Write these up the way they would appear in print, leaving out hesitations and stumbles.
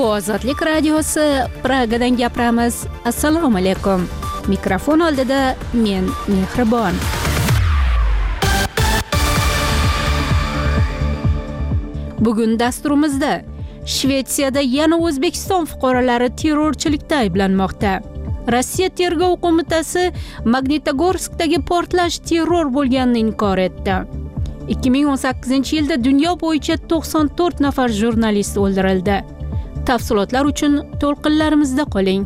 Bu Ozodlik radiosi Pragadan gapiramiz. Assalomu alaykum. Mikrofon oldida men Mehribon. Bugun dasturimizda Shvetsiyada yana O'zbekiston fuqarolari terrorchilikda ayblanmoqda. Rossiya tergov qo'mitasi Magnitogorskdagi portlash terror bo'lganini inkor etdi. 2018-yilda dunyo bo'yicha 94 nafar jurnalist o'ldirildi. Tafsilotlar uchun to'lqinlarimizda qoling.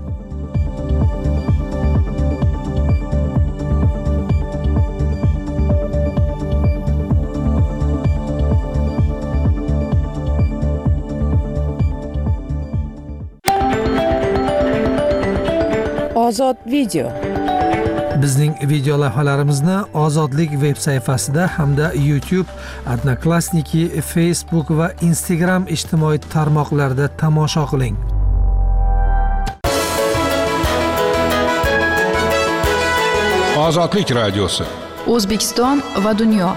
Ozod video. Bizning video lavhalarimizni Ozodlik veb sayfasida hamda YouTube, Odnoklassniki, Facebook va Instagram ijtimoiy tarmoqlarida tomosha qiling. Ozodlik radiosi. O'zbekiston va dunyo.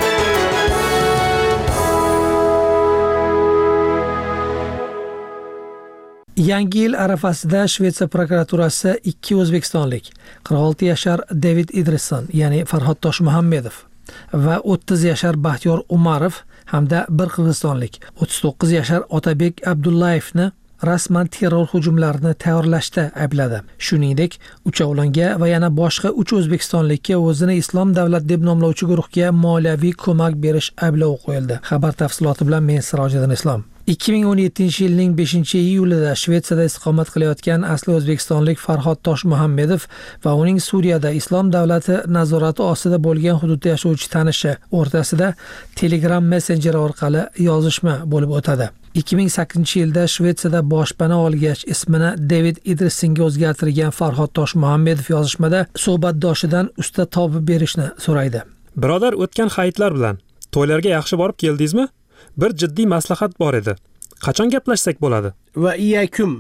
Yangi yil arafasida Shvetsiya prokuraturasi 2 o'zbekistonlik 46 yashar David Idrisson, ya'ni Farhod Toshmuhammedov va 30 yashar Baxtiyor Umarov hamda bir qirg'izistonlik 39 yashar Otabek Abdullayevni rasman terror hujumlarini tayyorlashda aybladi. Shuningdek, uchovlonga va yana boshqa 3 o'zbekistonlikka o'zini Islom davlat deb nomlovchi guruhga moliyaviy ko'mak berish ayblovi qo'yildi. Xabar tafsiloti bilan men Sirojiddin Islom. 2017-yilning 5-iyulida Shvetsiyada istiqomat qilayotgan asli o'zbekistonlik Farhod Toshmuhammedov va uning Suriyada Islom davlati nazorati ostida bo'lgan hududda yashovchi tanishi o'rtasida Telegram messenjeri orqali yozishma bo'lib o'tadi. 2008-yilda Shvetsiyada boshpana olgach ismini David Idrissonga o'zgartirgan Farhod Toshmuhammedov yozishmada suhbatdoshidan usta topib berishni so'raydi. Birodar, o'tgan hayitlar bilan to'ylarga yaxshi borib keldingizmi? Bir jiddiy maslahat bor edi. Qachon gaplashsak bo'ladi? Va iyakum,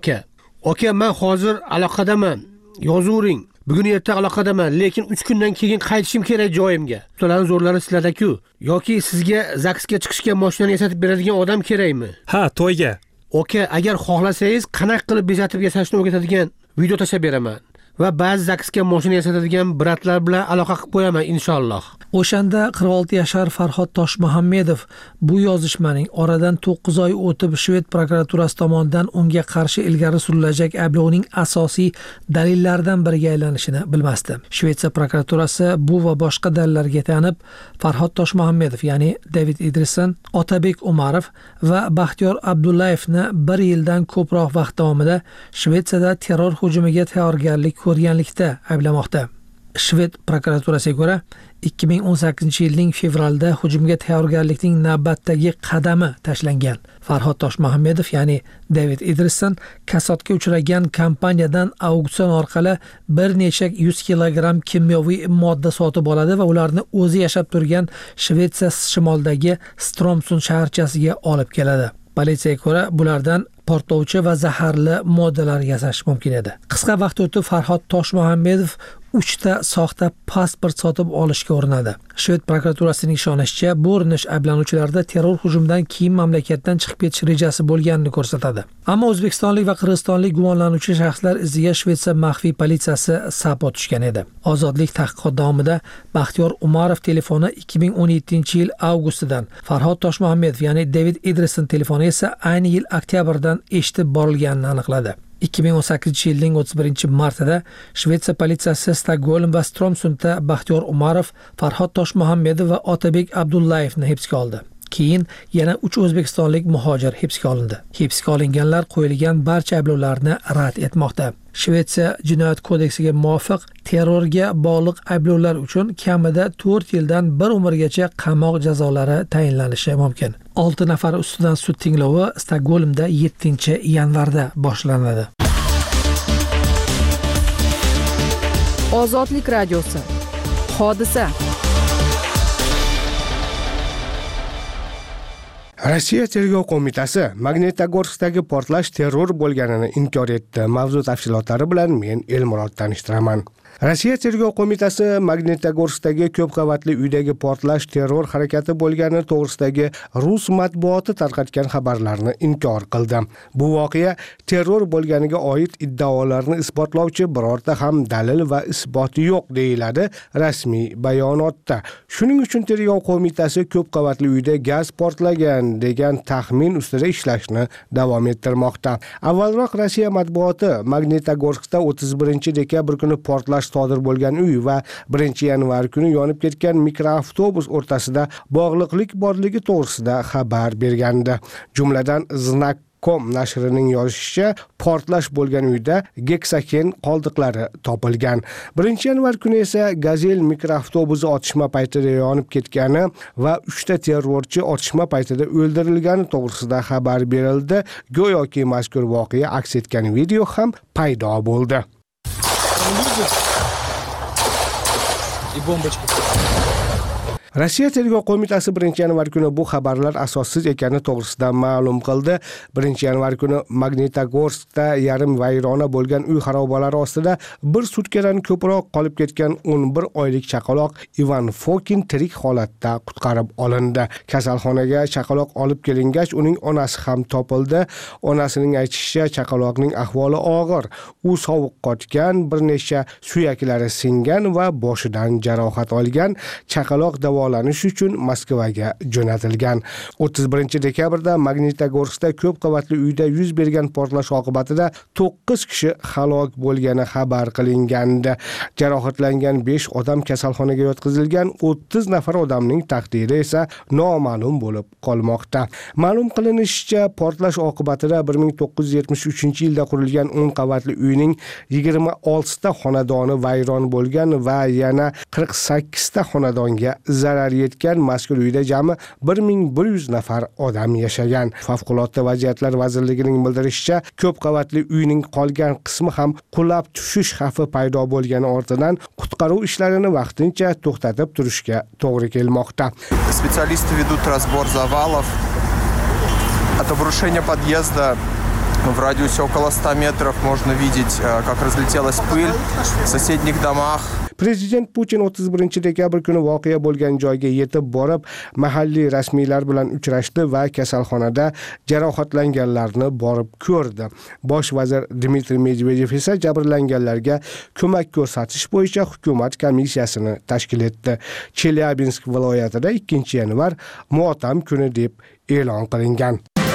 aka, men hozir aloqadaman. Yozuvring. Bugun erta aloqadaman, lekin 3 kundan keyin qaytishim kerak joyimga. Ularning zo'rlari sizlarda-ku. Yoki sizga zaksga chiqishga mashinani yasatib beradigan odam kerakmi? Ha, to'yga. Aka, agar xohlasangiz, qanaqa qilib bezatib yasashni o'rgatadigan video tashlab beraman. Va ba'zi zaksga mashina yasatadigan bratlar bilan aloqa qilib qo'yaman inshaalloh. O'shanda 46 yashar Farhod Toshmuhammedov bu yozishmaning oradan 9 oy o'tib Shved prokuraturasi tomonidan unga qarshi ilgari surilajak ayblovning asosiy dalillaridan biriga aylanishini bilmasdi. Shvetsiya prokuraturasi bu va boshqa dalillarga tayanib Farhod Toshmuhammedov, ya'ni David Idrisson, Otabek Umarov va Baxtiyor Abdullayevni 1 yildan ko'proq vaqt davomida Shvetsiyada terror hujumiga tayyorgarlik ko'rganlikda ayblamoqda. Shved prokuraturasiga ko'ra 2018-yilning fevralda hujumga tayyorgarlikning navbatdagi qadami tashlangan. Farhod Toshmuhammedov, ya'ni David Idrisson, kasodga uchragan kompaniyadan auksion orqali bir necha 100 kilogramm kimyoviy modda sotib oladi va ularni o'zi yashab turgan Shvetsiya shimolidagi Stromsund shaharchasiga olib keladi. Politsiyaga ko'ra bulardan portlovchi va zaharli moddalar yasash mumkin edi. Qisqa vaqt o'tib Farhod Toshmuhammedov 3 ta soxta pasport sotib olishga urinadi. Shved prokuraturasining ishonishicha, bu urinish ayblanuvchilarda terror hujumidan keyin mamlakatdan chiqib ketish rejasi bo'lganini ko'rsatadi. Ammo o'zbekistonlik va qirg'izistonlik gumonlanuvchi shaxslar iziga Shvetsiya maxfiy politsiyasi sap tushgan edi. Ozodlik tahqiqot davomida Baxtiyor Umarov telefoni 2017-yil avgustidan, Farhod Toshmuhammedov, ya'ni David Idrisson telefoni esa ayni yil oktyabrdan eshitib borilganini aniqladi. 2018-yilning 31-martida Shvetsiya politsiyasi Stokgolm va Stromsundda Baxtiyor Umarov, Farhod Toshmuhammedov va Otabek Abdullayevni hibsga oldi. Keyin yana 3 o'zbekistonlik muhojir hibsga olindi. Hibsga olinganlar qo'yilgan barcha ayblovlarni rad etmoqda. Shvetsiya jinoyat kodeksiga muvofiq terrorga bog'liq ayblovlar uchun kamida 4 yildan 1 umrgacha qamoq jazolari tayinlanishi mumkin. 6 nafar ustidan sud tinglovi Stokgolmda 7-yanvarda boshlanadi. Ozodlik radiosi. Hodisa. Rossiya tergov qo'mitasi Magnitogorskdagi portlash terror bo'lganini inkor etdi. Mavzu tafsilotlari bilan men Elmurod tanishtiraman. Rossiya tergov qo'mitasi Magnitogorskdagi ko'p qavatli uydagi portlash terror harakati bo'lgani to'g'risidagi rus matbuoti tarqatgan xabarlarni inkor qildi. Bu voqea terror bo'lganiga oid iddaolarni isbotlovchi birorta ham dalil va isboti yo'q deyiladi rasmiy bayonotda. Shuning uchun tergov qo'mitasi ko'p qavatli uyda gaz portlagan degan taxmin ustida ishlashni davom ettirmoqda. Avvalroq Rossiya matbuoti Magnitogorskda 31 dekabr kuni portlash sodir bo'lgan uy va 1 yanvar kuni yonib ketgan mikroavtobus o'rtasida bog'liqlik borligi to'g'risida xabar bergandi. Jumladan Znak.com nashrining yozishicha, portlash bo'lgan uyda geksaken qoldiqlari topilgan. 1 yanvar kuni esa Gazel mikroavtobusi otishma paytida yonib ketgani va 3 ta terrorchi otishma paytida o'ldirilgani to'g'risida xabar berildi. Go'yoki mazkur voqea aks etgan video ham paydo bo'ldi. Rossiya tergov qo'mitasi 1 yanvar kuni bu xabarlar asossiz ekani to'g'risida ma'lum qildi. 1 yanvar kuni Magnitogorskda yarim vayrona bo'lgan uy xarobalari ostida bir sutkadan ko'proq qolib ketgan 11 oylik chaqaloq Ivan Fokin tirik holatda qutqarib olindi. Kasalxonaga chaqaloq olib kelingach, uning onasi ham topildi. Onasining aytishicha, chaqaloqning ahvoli og'ir. U sovuq qotgan, bir nechta suyaklari singan va boshidan jarohat olgan. Chaqaloq davolanish uchun Moskvaga jo'natilgan. 31 dekabrda Magnitogorskda ko'p qavatli uyda yuz bergan portlash oqibatida 9 kishi halok bo'lgani xabar qilingandi. Jarohatlangan 5 odam kasalxonaga yotqizilgan, 30 nafar odamning taqdiri esa noma'lum bo'lib qolmoqda. Ma'lum qilinishicha, portlash oqibatida 1973-yilda qurilgan 10 qavatli uyning 26 ta xonadoni vayron bo'lgan va yana 48 ta xonadonga zarar yetgan. Mazkur uyda jami 1100 nafar odam yashagan. Favqulodda vaziyatlar vazirligining bildirishicha, ko'p qavatli uyning qolgan qismi ham qulab tushish xavfi paydo bo'lgani ortidan qutqaruv ishlarini vaqtincha to'xtatib turishga to'g'ri kelmoqda. Специалисты ведут разбор завалов. От обрушения подъезда в радиусе около 100 метров можно видеть, как разлетелась пыль в соседних домах. Prezident Putin 31 dekabr kuni voqea bo'lgan joyga yetib borib, mahalliy rasmiylar bilan uchrashdi va kasalxonada jarohatlanganlarni borib ko'rdi. Bosh vazir Dmitriy Medvedev esa jabrlanganlarga ko'mak ko'rsatish bo'yicha hukumat komissiyasini tashkil etdi. Chelyabinsk viloyatida 2 yanvar motam kuni deb e'lon qilingan.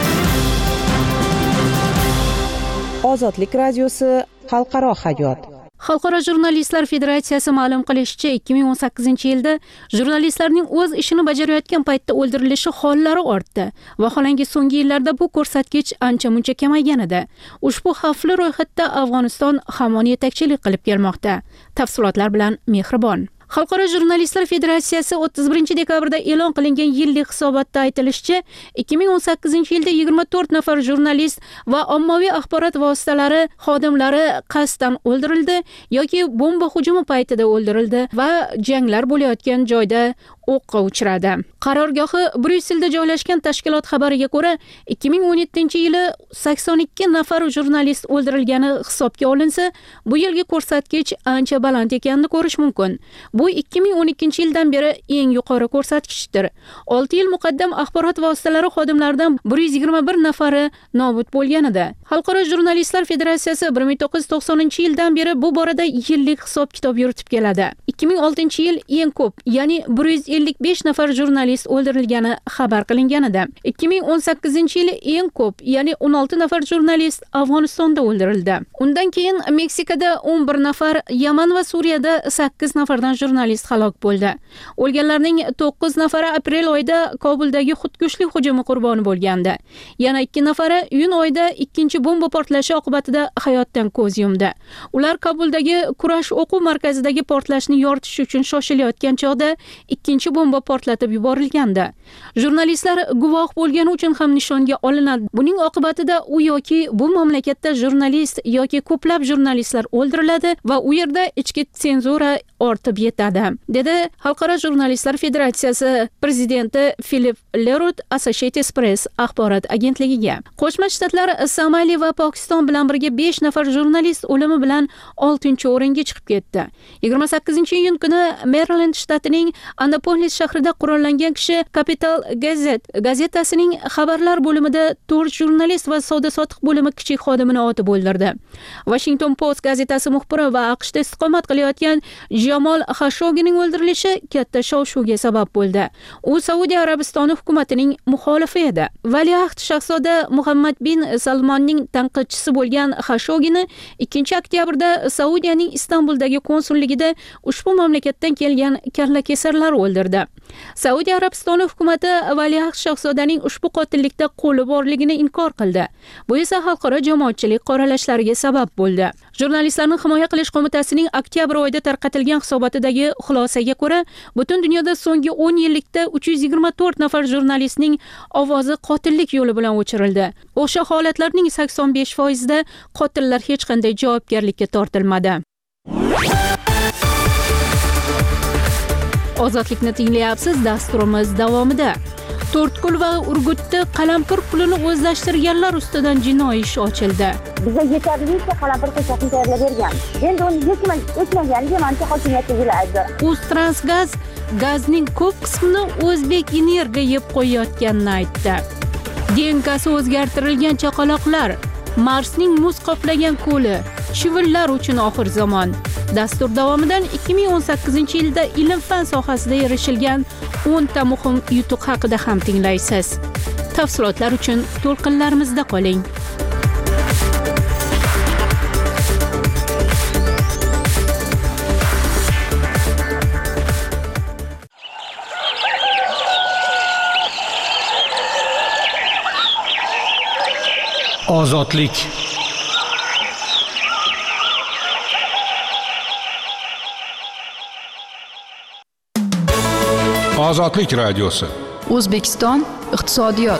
Ozodlik radiosi xalqaro hayot. Xalqaro jurnalistlar federatsiyasi ma'lum qilishicha, 2018-yilda jurnalistlarning o'z ishini bajarayotgan paytda o'ldirilishi hollari ortdi. Vaholanki so'nggi yillarda bu ko'rsatkich ancha-muncha kamaygan edi. Ushbu xavfli ro'yxatda Afg'oniston hamon yetakchilik qilib kelmoqda. Tafsilotlar bilan Mehribon. Xalqaro jurnalistlar federatsiyasi 31 dekabrda e'lon qilingan yillik hisobotda aytilishicha, 2018-yilda 24 nafar jurnalist va ommaviy axborot vositalari xodimlari qasddan o'ldirildi yoki bomba hujumi paytida o'ldirildi va janglar bo'layotgan joyda o'qqa uchradi. Qarorgohi Bryusselda joylashgan tashkilot xabariga ko'ra, 2017-yili 82 nafar jurnalist o'ldirilgani hisobga olinsa, bu yilgi ko'rsatkich ancha baland ekanini ko'rish mumkin. Bu 2012-yildan beri eng yuqori ko'rsatkichdir. 6 yil muqaddam axborot vositalari xodimlaridan 121 nafari nobud bo'lgan edi. Xalqaro jurnalistlar federatsiyasi 1990-yildan beri bu borada yillik hisob-kitob yuritib keladi. 2006-yil eng ko'p, ya'ni 155 nafar jurnalist o'ldirilgani xabar qilingan edi. 2018-yil eng ko'p, ya'ni 16 nafar jurnalist Afg'onistonda o'ldirildi. Undan keyin Meksikada 11 nafar, Yaman va Suriyada 8 nafardan jurnalist halok bo'ldi. O'lganlarning 9 nafari aprel oyida Kobuldagi xudkushlik hujumi qurboni bo'lgandi. Yana 2 nafari iyun oyida ikkinchi bomba portlashi oqibatida hayotdan ko'z yumdi. Ular Kobuldagi kurash o'quv markazidagi portlashni yoritish uchun shoshilayotgan chog'da ikkinchi bomba portlatib yuborilgandi. Jurnalistlar guvoh bo'lgani uchun ham nishonga olinadi. Buning oqibatida u yoki bu mamlakatda jurnalist yoki ko'plab jurnalistlar o'ldiriladi va u yerda ichki senzura ortib yetadi, dedi Xalqaro jurnalistlar federatsiyasi prezidenti Philip Lerut Associated Press axborot agentligiga. Qo'shma Shtatlar Somali va Pokiston bilan birga 5 nafar jurnalist o'limi bilan 6-o'ringa chiqib ketdi. 28-iyun kuni Maryland shtatining Annapolis shahrida qurollangan kishi Capital gazetasining xabarlar bo'limida 4 jurnalist va savdo-sotiq bo'limi kichik xodimini otib o'ldirdi. Washington Post gazetasi muxbiri va AQShda istiqomat qilayotgan Jamal Khashoggining o'ldirilishi katta shov-shuvga sabab bo'ldi. U Saudiya Arabistoni hukumatining muxolifi edi. Valiahd shahzoda Muhammad bin Salmonning tanqidchisi bo'lgan Khashoggini 2-oktyabrda Saudiyaning Istanbuldagi konsulligida ushbu mamlakatdan kelgan kallakesarlar o'ldirdi. Saudiya Arabistoni hukumati Valiahd shahzodaning ushbu qotillikda qo'li borligini inkor qildi. Bu esa xalqaro jamoatchilik qoralashlariga sabab bo'ldi. Jurnalistlarni himoya qilish qo'mitasining oktyabr oyida tarqatilgan hisobotidagi xulosaga ko'ra, butun dunyoda so'nggi 10 yillikda 324 nafar jurnalistning ovozi qotillik yo'li bilan o'chirildi. O'sha holatlarning 85%da qotillar hech qanday javobgarlikka tortilmadi. Ozodlikni tinglayapsiz, dasturimiz davomida. To'rtko'l va Urgutda qalampir pulini o'zlashtirganlar ustidan jinoiy ish ochildi. Bizga yetarlicha qalampir qo'shaqni tayyorlab bergan. Endi uni yetmaganiga mancha hokimiyatiga aybdor. Uztransgaz gazning ko'p qismini O'zbek Energo yeb qo'yayotganini aytdi. DNKsi o'zgartirilgan chaqaloqlar, Marsning muz qoplagan ko'li, chivinlar uchun oxir zamon. Dastur davomidan 2018-yilda ilm-fan sohasida erishilgan 10 ta muhim yutuq haqida ham tinglaysiz. Tafsilotlar uchun to'lqinlarimizda qoling. Ozodlik. Ozodlik radiosi. O'zbekiston iqtisodiyot.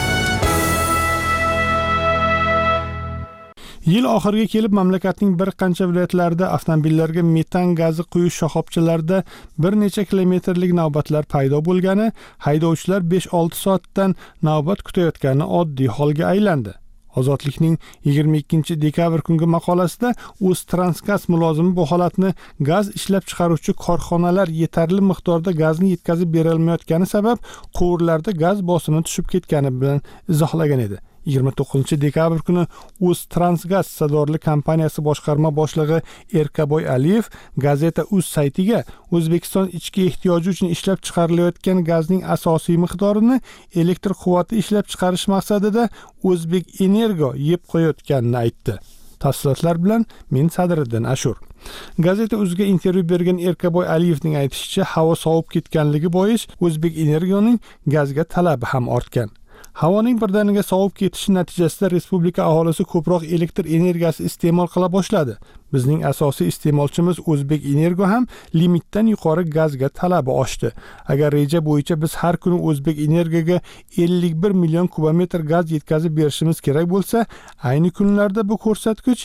Yil oxiriga kelib mamlakatning bir qancha viloyatlarida avtomobillarga metan gazi quyish shoxobchalarida bir necha kilometrlik navbatlar paydo bo'lgani, haydovchilar 5-6 soatdan navbat kutayotgani oddiy holga aylandi. Ozodlikning 22-dekabr kungi maqolasida Uztransgaz mulozimi bu holatni gaz ishlab chiqaruvchi korxonalar yetarli miqdorda gazni yetkazib bera olmayotgani sabab quvurlarda gaz bosimi tushib ketgani bilan izohlagan edi. 29-dekabr kuni Uztransgaz sazorli kompaniyasi boshqarma boshlig'i Erkaboy Aliyev gazeta Uz saytiga O'zbekiston ichki ehtiyoji uchun ishlab chiqarilayotgan gazning asosiy miqdorini elektr quvvati ishlab chiqarish maqsadida O'zbek Energo yeb qo'yayotganini aytdi. Tafsilotlar bilan men Sadriddin Ashur. Gazeta Uzga intervyu bergan Erkaboy Aliyevning aytishicha, havo sovib ketganligi bois O'zbek Energoning gazga talabi ham ortgan. Havoning birdaniga sovib ketishi natijasida respublika aholisi ko'proq elektr energiyasi iste'mol qila boshladi. Bizning asosiy iste'molchimiz O'zbek Energo ham limitdan yuqori gazga talabi oshdi. Agar reja bo'yicha biz har kuni O'zbek Energoga 51 million kubometr gaz yetkazib berishimiz kerak bo'lsa, ayni kunlarda bu ko'rsatkich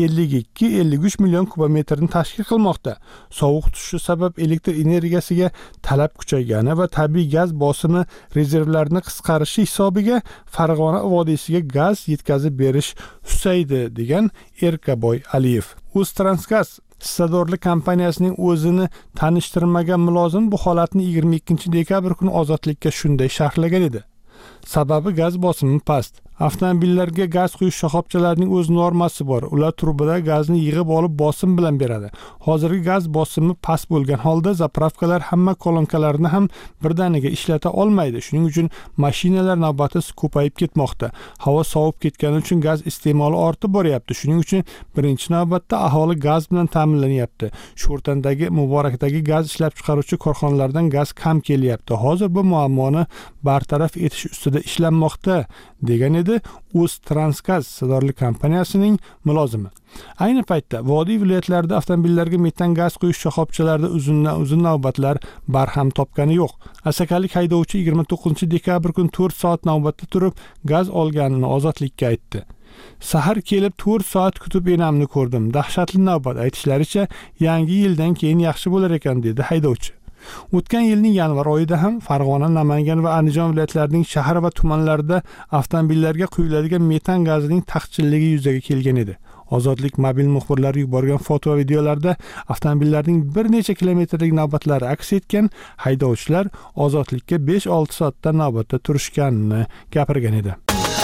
52-53 million kubometrni tashkil qilmoqda. Sovuq tushishi sabab elektr energiyasiga talab kuchaygani va tabiiy gaz bosimi rezervlarini qisqarishi hisobiga Farg'ona vodiysiga gaz yetkazib berish husaydi, degan Erkaboy Aliyev. Uztransgaz sazorli kompaniyasining o'zini tanishtirmagan mulozim bu holatni 22-dekabr kuni Ozodlikka shunday sharhlagan edi. Sababi gaz bosimi past. Avtomobillarga gaz quyish shoxobchalarining o'z normasi bor. Ular turbada gazni yig'ib olib bosim bilan beradi. Hozirgi gaz bosimi past bo'lgan holda zapravkalar hamma kolonkalarini ham birdaniga ishlata olmaydi. Shuning uchun mashinalar navbati ko'payib ketmoqda. Havo sovib ketgani uchun gaz iste'moli ortib boryapti. Shuning uchun birinchi navbatda aholi gaz bilan ta'minlanyapti. Sho'rtandagi, Muborakdagi gaz ishlab chiqaruvchi korxonalardan gaz kam kelyapti. Hozir bu muammoni bartaraf etish ustida ishlanmoqda, degan edi Uztransgaz sazorli kompaniyasining mulozimi. Ayni paytda vodiy viloyatlarida avtomobillarga metan gaz quyish shoxobchalarida uzun navbatlar barham topgani yo'q. Asakalik haydovchi 29-dekabr kuni 4 soat navbatda turib gaz olganini Ozodlikka aytdi. Sahar kelib 4 soat kutib enamni ko'rdim. Dahshatli navbat, aytishlaricha yangi yildan keyin yaxshi bo'lar ekan, dedi haydovchi. O'tgan yilning yanvar oyida ham Farg'ona, Namangan va Andijon viloyatlarining shahar va tumanlarida avtomobillarga quyiladigan metan gazining taqchilligi yuzaga kelgan edi. Ozodlik mobil muxbirlari yuborgan foto va videolarda avtomobillarning bir necha kilometrlik navbatlari aks etgan, haydovchilar ozodlikka 5-6 soatdan navbatda turishganini gapirgan edi.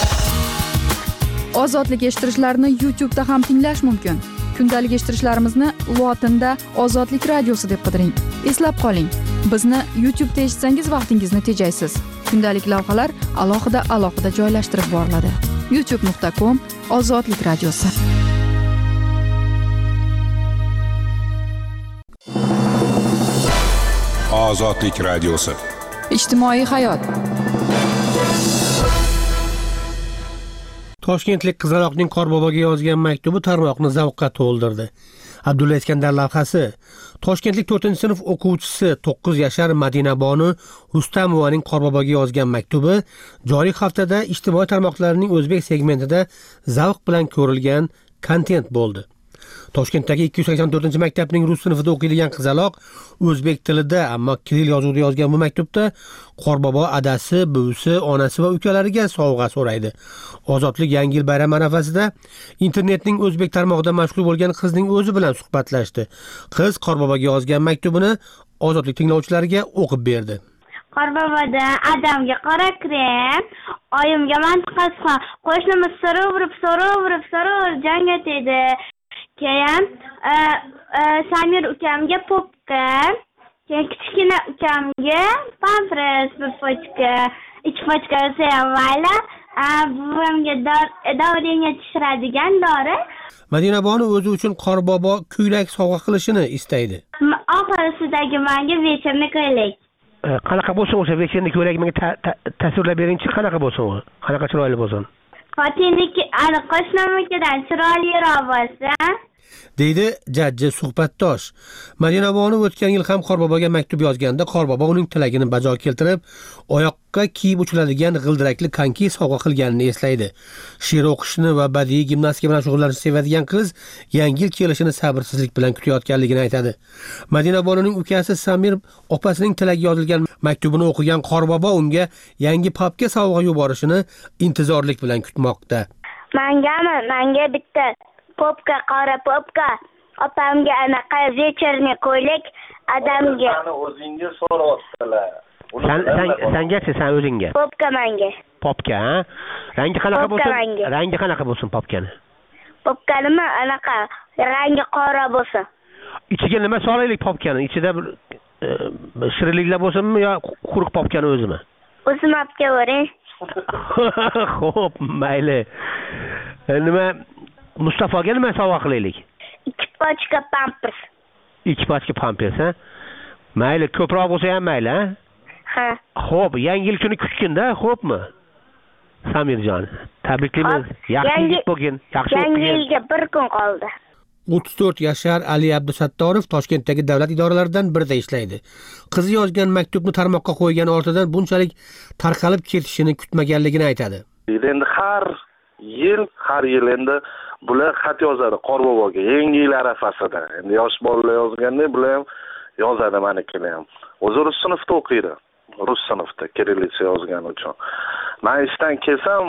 Ozodlik eshittirishlarni YouTube'da ham tinglash mumkin. Kundalik eshittirishlarimizni lotinda Ozodlik radiosi deb qidiring. Eslab qoling, bizni YouTube'da eshitsangiz vaqtingizni tejaysiz. Kundalik lavhalar alohida joylashtirib boriladi. youtube.com/Ozodlik radiosi. Ozodlik radiosi. Ijtimoiy hayot. Toshkentlik qizaloqning Qorboboga yozgan maktubi tarmoqni zavqqa to'ldirdi. Abdulla Iskandar lavhasi. Toshkentlik 4-sinf o'quvchisi 9 yashar Madinabonu Rustamovaning Qorboboga yozgan maktubi joriy haftada ijtimoiy tarmoqlarning o'zbek segmentida zavq bilan ko'rilgan kontent bo'ldi. Toshkentdagi 284-maktabning rus sinfida o'qiydigan qizaloq o'zbek tilida, ammo kiril yozuvida yozgan bu maktubda Qorbobo adasi, buvisi, onasi va ukalariga sovg'a so'raydi. Ozodlik Yangi yil bayrami arafasida internetning o'zbek tarmog'ida mashhur bo'lgan qizning o'zi bilan suhbatlashdi. Qiz Qorboboga yozgan maktubini Ozodlik tinglovchilariga o'qib berdi. Qorboboda adamga qora krem, oyimga mantiqasi, qo'shnimiz so'raverib jang etdi. Keyin Samir ukamga popka, keyin kichkina ukamga pampers bir pochka, 2 pochka sevmayla, buvamga doriga tushiradigan dori. Madinabonu o'zi uchun Qorbobo ko'ylak sovg'a qilishini istaydi. Oxirisidagi menga vechirni ko'ylak. Qanaqa bo'lsin o'sha vechirni ko'ylak menga tasvirlab beringchi, qanaqa bo'lsin u? Qanaqa chiroyli bo'lsin? Fotiniki, qo'shnimikidan chiroyliroq bo'lsa, deydi jajji suhbatdosh. Madinabonu o'tgan yil ham Qorboboga maktub yozganda Qorbobo uning tilagini bajo keltirib, oyoqqa kiyib uchiladigan g'ildirakli konki sovg'a qilganini eslaydi. She'r o'qishni va badiiy gimnastika bilan shug'ullanishni sevadigan qiz Yangi yil kelishini sabrsizlik bilan kutayotganligini aytadi. Madinabonuning ukasi Samir opasining tilagi yozilgan maktubini o'qigan Qorbobo unga yangi papka sovg'a yuborishini intizorlik bilan kutmoqda. Menga bitta popka, qora popka, opamga anaqa vechirni ko'ylak, adamga. O'zingga so'rayaptilar. Sengachi, sen o'zingga. Popka menga. Popka, ha? Rangi qanaqa bo'lsin? Rangi qanaqa bo'lsin popkani? Popkanimi anaqa, rangi qora bo'lsin. Ichiga nima solaylik popkani? Ichida bir shirinliklar bo'lsinmi yo quruq popkani o'zimi? O'zim olib kelavering. Xo'p, mayli. Nima Mustafoga nima sovg'a qilaylik? 2 pochka pampers. 2 pochka pampers, ha? Mayli, ko'proq bo'lsa ham mayli, ha? Ha. Xo'p, yangi yil kuni kutgin-da, xo'pmi? Samirjon, tabriklaymiz. Yaxshi yil bo'lgin. Yaxshi o'qigin. Yangi yilga 1 kun qoldi. 34 yashar Ali Abdusattorov Toshkentdagi davlat idoralaridan birida ishlaydi. Qizi yozgan maktubni tarmoqqa qo'ygan ortidan bunchalik tarqalib ketishini kutmaganligini aytadi. Endi har yil endi bular xat yozadi Qorboboga Yangi yil arafasida. Endi yosh bolalar yozganda bular ham yozadi manikilar ham. O'zi rus sinfida o'qiydi. Rus sinfida kirillitsa yozgani uchun. Men ishdan kelsam,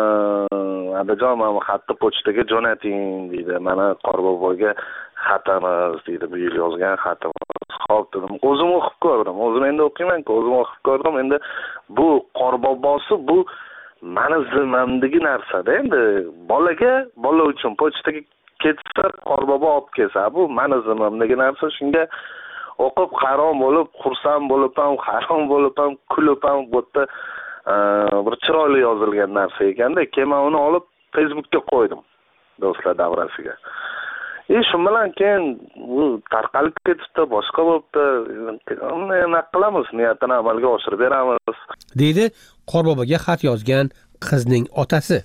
adajon mana xatni pochtaga jo'nating deydi. Mana Qorboboga xatimiz deydi, bu yil yozgan xatimiz. Xo'p dedim. O'zim o'qib ko'rdim. O'zim endi o'qiyman-ku, o'zim o'qib ko'rdim. Endi bu Qorbobosi bu mani zimmamdagi narsada. Endi bola uchun pochtaga ketsa Qorbobo olib kelsa, bu mani zimmamdagi narsa. Shunga o'qib hayron bo'lib, xursand bo'lib ham, hayron bo'lib ham, kulib ham bu yerda bir chiroyli yozilgan narsa ekanda, keyin uni olib Facebookga qo'ydim do'stlar davrasiga. Shu bilan keyin u tarqalib ketibdi, boshqa bo'libdi. Nima qilamiz? Niyatini amalga oshirib beramiz, deydi Qorboboga xat yozgan qizning otasi.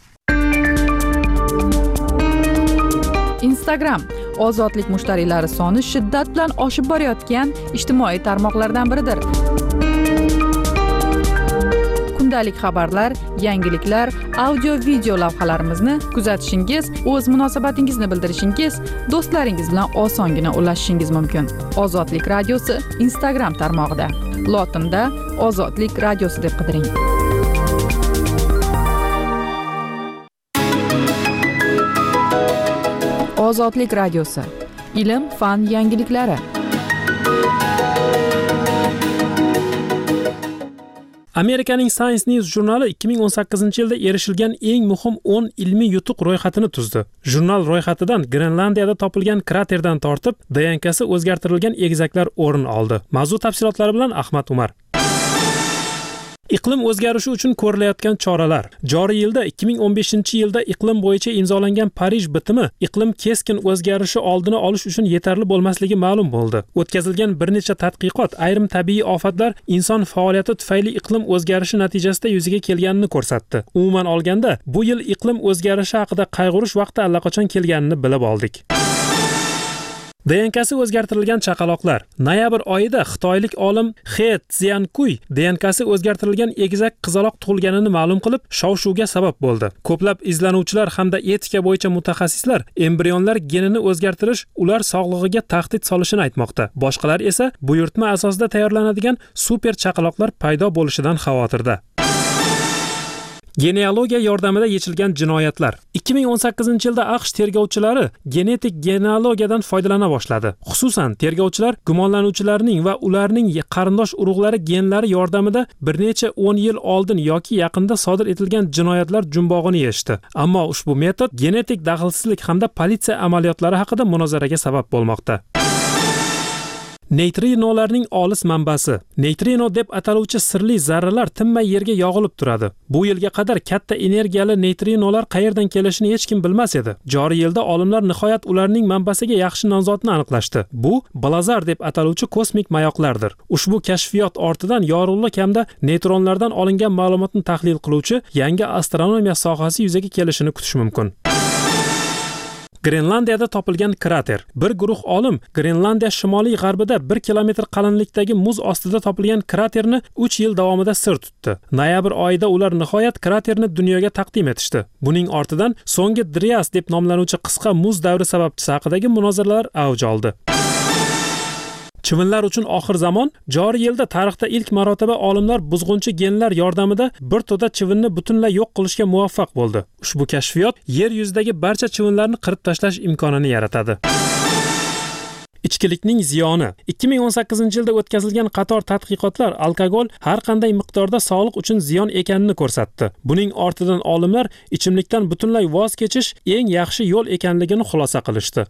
Instagram ozodlik mushtariylari soni shiddat bilan oshib borayotgan ijtimoiy tarmoqlardan biridir. kundalik xabarlar, yangiliklar, audio video lavhalarimizni kuzatishingiz, o'z munosabatingizni bildirishingiz, do'stlaringiz bilan osongina ulashishingiz mumkin. Ozodlik radiosi Instagram tarmog'ida lotinda Ozodlik radiosi deb qidiring. Ozodlik radiosi. Ilm, fan yangiliklari. Amerikaning Science News jurnali 2018-yilda erishilgan eng muhim 10 ilmiy yutuq ro'yxatini tuzdi. Jurnal ro'yxatidan Grenlandiyada topilgan kraterdan tortib, DNKsi o'zgartirilgan egizaklar o'rin oldi. Mavzu tafsilotlari bilan Ahmad Umar. Iqlim o'zgarishi uchun ko'rilayotgan choralar. Joriy yilda 2015-yilda iqlim bo'yicha imzolangan Parij bitimi iqlim keskin o'zgarishi oldini olish uchun yetarli bo'lmasligi ma'lum bo'ldi. O'tkazilgan bir necha tadqiqot ayrim tabiiy ofatlar inson faoliyati tufayli iqlim o'zgarishi natijasida yuzaga kelganini ko'rsatdi. Umuman olganda, bu yil iqlim o'zgarishi haqida qayg'urish vaqti allaqachon kelganini bilib oldik. DNKsi o'zgartirilgan chaqaloqlar. Noyabr oyida xitoylik olim He Xiankuy DNKsi o'zgartirilgan egizak qizaloq tug'ilganini ma'lum qilib, shov-shuvga sabab bo'ldi. Ko'plab izlanuvchilar hamda etika bo'yicha mutaxassislar embrionlar genini o'zgartirish ular sog'lig'iga tahdid solishini aytmoqda. Boshqalar esa buyurtma asosida tayyorlanadigan super chaqaloqlar paydo bo'lishidan xavotirda. Genealogiya yordamida yechilgan jinoyatlar. 2018-yilda AQSh tergovchilari genetik genealogiyadan foydalana boshladi. Xususan, tergovchilar gumonlanuvchilarning va ularning qarindosh urug'lari genlari yordamida bir necha 10 yil oldin yoki yaqinda sodir etilgan jinoyatlar jumbog'ini yechdi. Ammo ushbu metod genetik daxlsizlik hamda politsiya amaliyotlari haqida munozaraga sabab bo'lmoqda. Neytrinolarning olis manbasi. Neytrino deb ataluvchi sirli zarralar tinmay yerga yog'ilib turadi. Bu yilga qadar katta energiyali neytrinolar qayerdan kelishini hech kim bilmas edi. Joriy yilda olimlar nihoyat ularning manbasiga yaxshi nomzodni aniqlashdi. Bu blazar deb ataluvchi kosmik mayoqlardir. Ushbu kashfiyot ortidan yorug'lik hamda neytronlardan olingan ma'lumotni tahlil qiluvchi yangi astronomiya sohasi yuzaga kelishini kutish mumkin. Grenlandiyada topilgan krater. Bir guruh olim Grenlandiya shimoliy g'arbida 1 kilometr qalinlikdagi muz ostida topilgan kraterni 3 yil davomida sir tutdi. Noyabr oyida ular nihoyat kraterni dunyoga taqdim etishdi. Buning ortidan so'nggi Drias deb nomlanuvchi qisqa muz davri sababchisi haqidagi munozaralar avj oldi. Chivinlar uchun oxir zamon. Joriy yilda tarixda ilk marotaba olimlar buzg'unchi genlar yordamida bir to'da chivinni butunlay yo'q qilishga muvaffaq bo'ldi. Ushbu kashfiyot yer yuzidagi barcha chivinlarni qirib tashlash imkonini yaratadi. Ichkilikning ziyoni. 2018-yilda o'tkazilgan qator tadqiqotlar alkogol har qanday miqdorda sog'liq uchun ziyon ekanini ko'rsatdi. Buning ortidan olimlar ichimlikdan butunlay voz kechish eng yaxshi yo'l ekanligini xulosa qilishdi.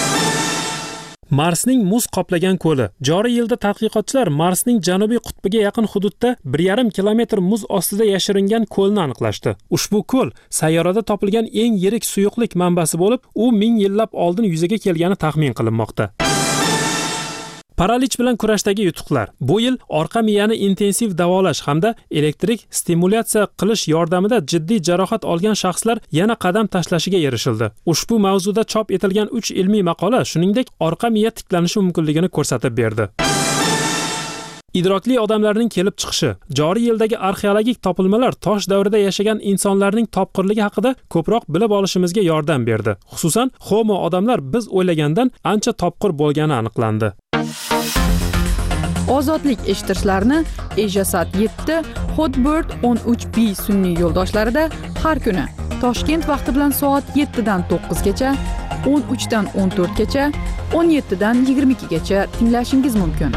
Marsning muz qoplagan ko'li. Joriy yilda tadqiqotchilar Marsning janubiy qutbiga yaqin hududda 1,5 kilometr muz ostida yashiringan ko'lni aniqlashdi. Ushbu ko'l sayyorada topilgan eng yirik suyuqlik manbasi bo'lib, u 1000 yillab oldin yuzaga kelgani taxmin qilinmoqda. Paralich bilan kurashdagi yutuqlar. Bu yil orqa miyani intensiv davolash hamda elektrik stimulyatsiya qilish yordamida jiddiy jarohat olgan shaxslar yana qadam tashlashiga erishildi. Ushbu mavzuda chop etilgan 3 ilmiy maqola shuningdek orqa miya tiklanishi mumkinligini ko'rsatib berdi. Idrokli odamlarning kelib chiqishi. Joriy yildagi arxeologik topilmalar tosh davrida yashagan insonlarning topqirligi haqida ko'proq bilib olishimizga yordam berdi. Xususan, Homo odamlar biz o'ylagandan ancha topqir bo'lgani aniqlandi. Ozodlik eshitishlarini Ejasat 7, Hotbird 13B sun'iy yo'ldoshlarida har kuni Toshkent vaqti bilan soat 7 dan 9 gacha, 13 dan 14 gacha, 17 dan 22 gacha tinglashingiz mumkin.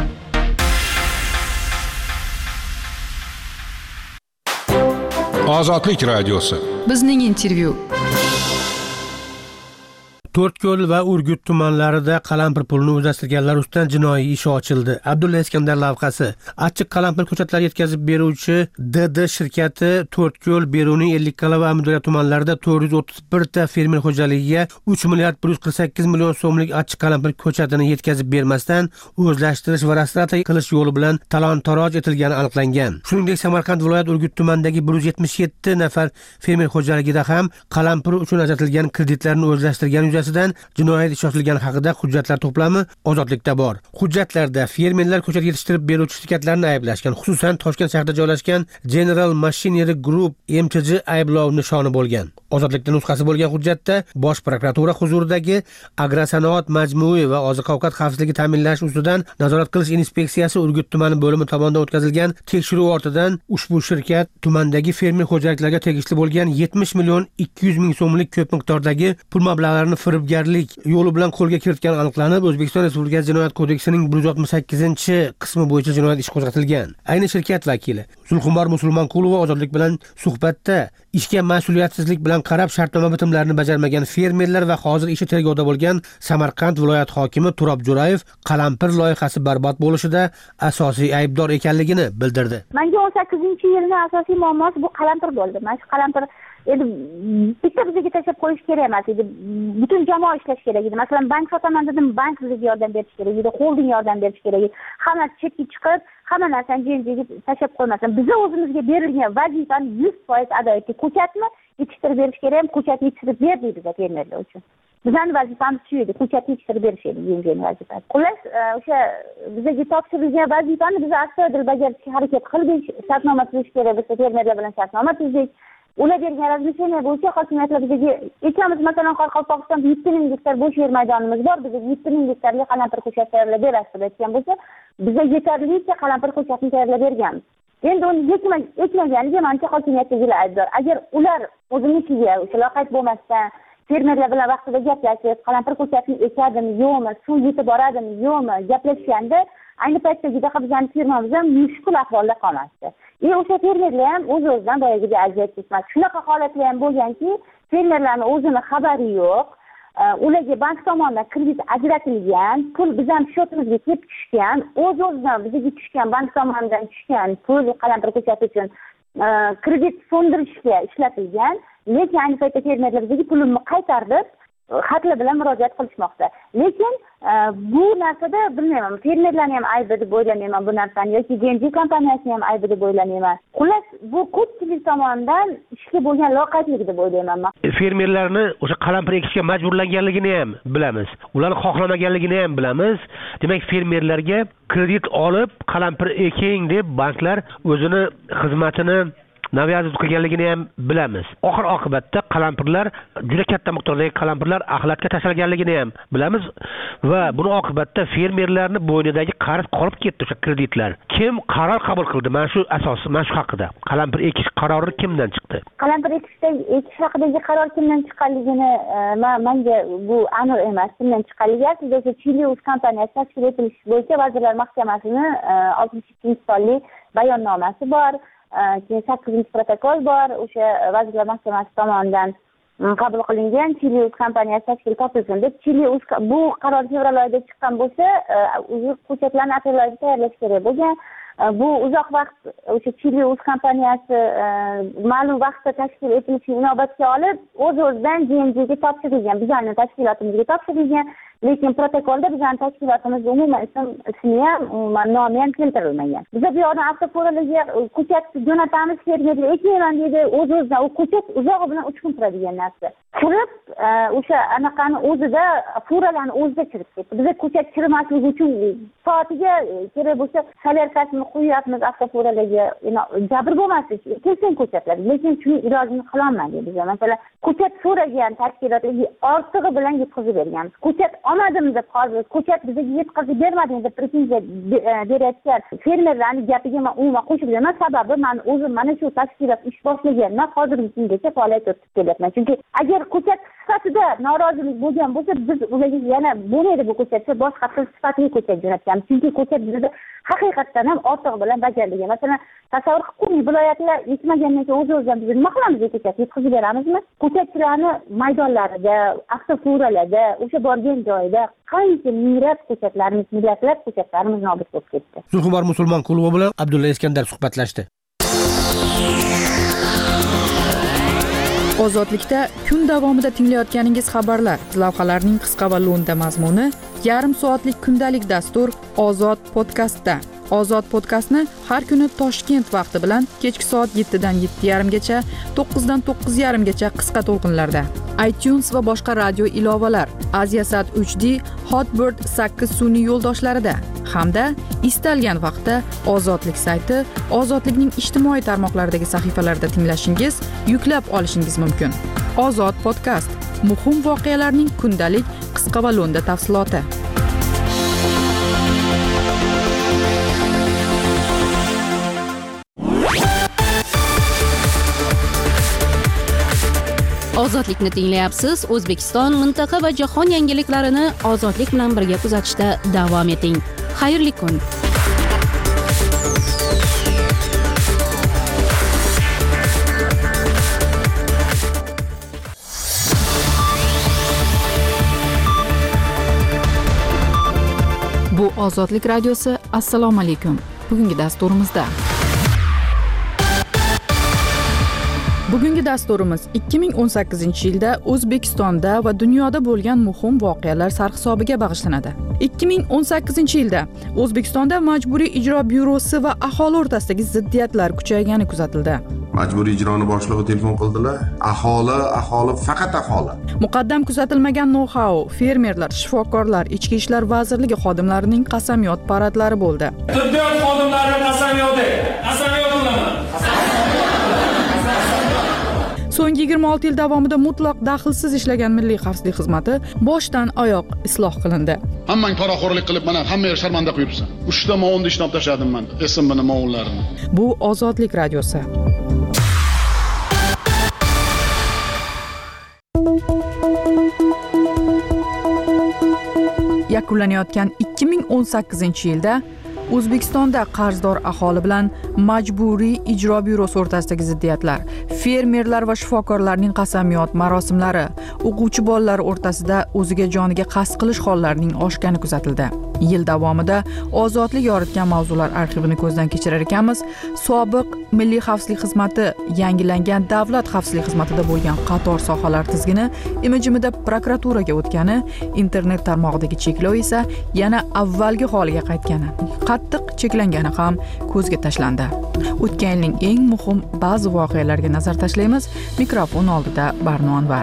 Ozodlik radiosi. Bizning intervyu. To'rtko'l va Urgut tumanlarida qalampir pulini o'zlashtirganlar ustidan jinoiy ish ochildi. Abdulla Iskandar lavhasi. Achchiq qalampir ko'chatlari yetkazib beruvchi DD shirkati To'rtko'l, Beruniy, Ellikqal'a va Amudaryo tumanlarida 431 ta fermer xo'jaligiga 3 milliard 148 million so'mlik achchiq qalampir ko'chatini yetkazib bermasdan o'zlashtirish va restavratsiya qilish yo'li bilan talon-taroj etilgani aniqlangan. Shuningdek, Samarqand viloyat Urgut tumanidagi 177 nafar fermer xo'jaligida ham qalampir uchun ajratilgan kreditlarni o'zlashtirgani yuzasidan yuzasidan jinoyat ishi ochilgani haqida hujjatlar to'plami Ozodlikda bor. Hujjatlarda fermerlar ko'chat yetishtirib beruvchi shirkatlarni ayblashgan, xususan Toshkent shahrida joylashgan General Machinery Group MCG ayblov nishoni bo'lgan. Ozodlikda nusxasi bo'lgan hujjatda Bosh prokuratura huzuridagi Agrosanoat majmui va oziq-ovqat xavfsizligi ta'minlash ustidan nazorat qilish inspeksiyasi Urgut tumani bo'limi tomonidan o'tkazilgan tekshiruv ortidan ushbu shirkat tumandagi fermer xo'jaliklarga tegishli bo'lgan 70 million 200 ming so'mlik ko'p miqdordagi pul mablag'larini firibgarlik yo'li bilan qo'lga kiritgani aniqlanib, O'zbekiston Respublikasi Jinoyat kodeksining 168-qismi bo'yicha jinoyat ishi qo'zg'atilgan. Ayni shirkat vakili Zulxumor Musulmonqulova Ozodlik bilan suhbatda ishga mas'uliyatsizlik bilan qarab shartnoma bitimlarini bajarmagan fermerlar va hozir ishi tergovda bo'lgan Samarqand viloyat hokimi Turob Jo'rayev qalampir loyihasi barbod bo'lishida asosiy aybdor ekanligini bildirdi. Menga 18-yilning asosiy muammosi bu qalampir bo'ldi. Mana shu qalampir endi bitta bizga tashlab qo'yish kerak emas edi. Butun jamoa ishlash kerak edi. Masalan, bank sotaman dedim, bank bizga yordam berish kerak edi, xolding yordam berish kerak edi. Hammasi chetga chiqib, hamma narsani jenjiga tashlab qo'ymasin. Biz o'zimizga berilgan vazifani 100% ado etdik. Ko'chatni yetishtirib berish kerak ham, ko'chatni yetishtirib berdik biz fermerlar uchun. Bizning vazifamiz shu edi, ko'chatni yetishtirib berish edi yengil vazifa. Xullas, o'sha bizga topshirilgan vazifani biz astoydil bajarishga harakat qildik. Shartnoma tuzish kerak bo'lsa, fermerlar bilan shartnoma tuzdik. Ular bergan razmesheniya bo'yicha hokimiyatlar bizga ekamiz, masalan, Qoraqalpog'istonda 7000 gektar bo'sh yer maydonimiz bor. Bizga 7000 gektarga qalampir ko'chat tayyorlab berasiz deb aytgan bo'lsa, bizga yetarlicha qalampir ko'chatni tayyorlab berganmiz. Endi uni yetmaganiga menimcha hokimiyatdagilar aybdor. Agar ular o'zinikiga o'sha loqayd bo'lmasdan fermerlar bilan vaqtida gaplashib, qalampir ko'chatni ekadimi, yo'qmi, suv yetib boradimi, yo'qmi gaplashganda ayni paytdagidaqa bizning firmamiz ham mushkul ahvolda qolmasdi. O'sha fermerlar ham o'z-o'zidan boyagiga aziyat chekmas. Shunaqa holatlar ham bo'lganki, fermerlarning o'zini xabari yo'q. Ularga bank tomonidan kredit ajratilgan, pul bizning shotimizga kelib tushgan, o'z-o'zidan bizga tushgan bank tomonidan tushgan pul qalampir ko'chati uchun kredit fondirishga ishlatilgan. Lekin ayni paytda fermerlar bizga pulini qaytarib, xatlar bilan murojaat qilishmoqda. Lekin bu narsada bilmayman, fermerlarni ham aybi deb o'ylamayman bu narsani, yoki GNG kompaniyasini ham aybi deb o'ylamayman. Xullas, bu ko'pchilik tomonidan ishga bo'lgan loqaydlik deb o'ylayman men. Fermerlarni o'sha qalampir ekishga majburlanganligini ham bilamiz. Ularni xohlamaganligini ham bilamiz. Demak, fermerlarga kredit olib qalampir eking deb banklar o'zini xizmatini naviyazat qilganligini ham bilamiz. Oxir oqibatda qalampirlar, juda katta miqdordagi qalampirlar axlatga tashlanganligini ham bilamiz va buni oqibatda fermerlarning bo'ynidagi qarz qolib ketdi o'sha kreditlar. Kim qaror qabul qildi? Mana shu asos, mana shu haqida. Qalampir ekish qarori kimdan chiqdi? Qalampir ekish haqidagi qaror kimdan chiqqanligini menga bu aniq emas. Kimdan chiqqanligi aslida Chilius kompaniyasi tashkil etilishi bo'yicha Vazirlar Mahkamasining 62-sonli bayonnomasi bor. Keyin 8-protokol bor, o'sha Vazirlar Mahkamasi tomonidan qabul qilingan Chilius kompaniyasi tashkil topilsin deb. Chilius bu qaror fevral oyida chiqqan bo'lsa, o'zi ko'chatlarni aprel oyida tayyorlash kerak bo'lgan. Bu uzoq vaqt o'sha Chilius kompaniyasi ma'lum vaqtda tashkil etilishini inobatga olib, o'z-o'zidan GNGga topshirilgan, bizning tashkilotimizga topshirilgan. Lekin protokolda bizning tashkilotimizning umuman ismi ham, nomi ham keltirilmagan. Biz bu yoqdan avtofurolarga ko'chat jo'natamiz, fermerlar ekayman deydi, o'z-o'zidan u ko'chat uzog'i bilan 3 kun turadigan narsa. Kirib, o'sha anaqani o'zida furalarni o'zida chirib ketdi. Biz ko'chat chirimasligi uchun soatiga kerak bo'lsa solyarkasini qo'yapmiz avtofurolarga, jabr bo'lmaslik kelsin ko'chatlar. Lekin shuning ilojini qila olmadik biz. Masalan, ko'chat so'ragan tashkilotlarga ortig'i bilan yetkazib berganmiz. Ko'chat olmadim deb hozir ko'chat bizga yetkazib bermading deb pretenziya berayotgan fermerlarning gapiga men umuman qo'shilmayman. Sababi men o'zim mana shu tashkilot ish boshlagandan hozirgi kungacha faoliyat yuritib kelyapman. Chunki agar ko'chat sifatida norozilik bo'lgan bo'lsa, biz ularga yana bo'lmaydi bu ko'chatga boshqa sifatli ko'chat jo'natganmiz. Chunki ko'chat bizda haqiqatdan ham ortig'i bilan bajarilgan. Masalan, tasavvur qilib, viloyatlar yetmagandan keyin o'z-o'zidan biz nima qilamiz ko'chat yetkazib beramizmi? Ko'chatchilarni maydonlarida, avtofuralarda, o'sha borgan joyida qancha minglab ko'chatlarimiz, millatlab ko'chatlarimiz nobud bo'lib ketdi. Zulxumor Musulmonqulova bilan Abdulla Iskandar suhbatlashdi. Ozodlikda kun davomida tinglayotganingiz xabarlar, lavhalarning qisqa va lo'nda mazmuni, yarim soatlik kundalik dastur Ozod podkastda. Ozod podkastni har kuni Toshkent vaqti bilan kechki soat 7 dan 7:30 gacha, 9 dan 9:30 gacha qisqa to'lqinlarda. iTunes va boshqa radio ilovalar, Aziasat 3D, Hotbird 8 sun'iy yo'ldoshlarida hamda istalgan vaqtda Ozodlik sayti, Ozodlikning ijtimoiy tarmoqlaridagi sahifalarida tinglashingiz, yuklab olishingiz mumkin. Ozod podkast, muhim voqealarning kundalik qisqa va lo'nda tafsiloti. Ozodlikni tinglayapsiz. O'zbekiston, mintaqa va jahon yangiliklarini Ozodlik bilan birga kuzatishda davom eting. Xayrli kun. Bu Ozodlik radiosi. Assalomu alaykum. Bugungi dasturimizda Bugungi dasturimiz 2018-yilda O'zbekistonda va dunyoda bo'lgan muhim voqealar sarhisobiga bag'ishlanadi. 2018-yilda O'zbekistonda Majburiy ijro byurosi va aholi o'rtasidagi ziddiyatlar kuchaygani kuzatildi. Majburiy ijroni boshlig'i telefon qildilar. Aholi, faqat aholi. Muqaddam kuzatilmagan know-how, fermerlar, shifokorlar, Ichki ishlar vazirligi xodimlarining qasamyod paradlari bo'ldi. Tibbiyot xodimlari qasamyodi. So'nggi 26 yil davomida mutlaq daxlsiz ishlagan Milliy xavfsizlik xizmati boshdan oyoq isloh qilindi. Hammang poraxo'rlik qilib, mana hamma yer sharmanda qilibsan. 3 ta movunni ishlab tashladim men, esimni movunlarini. Bu Ozodlik radiosi. Yakunlanayotgan 2018-yilda O'zbekistonda qarzdor aholi bilan Majburiy ijro byurosi o'rtasidagi ziddiyatlar, fermerlar va shifokorlarning qasamyod marosimlari, o'quvchi bolalar o'rtasida o'ziga joniga qasd qilish hollarining oshgani kuzatildi. Yil davomida ozodlik yoritgan mavzular arxivini ko'zdan kechirar ekanmiz. Sobiq Milliy xavfsizlik xizmati yangilangan Davlat xavfsizlik xizmatida bo'lgan qator sohalar tizgini imijimida prokuraturaga o'tgani, internet tarmog'idagi cheklov esa yana avvalgi holiga qaytgani, qattiq cheklangani ham ko'zga tashlandi. O'tgan yilning eng muhim ba'zi voqealarga nazar tashlaymiz. Mikrofon oldida Barno Anvar.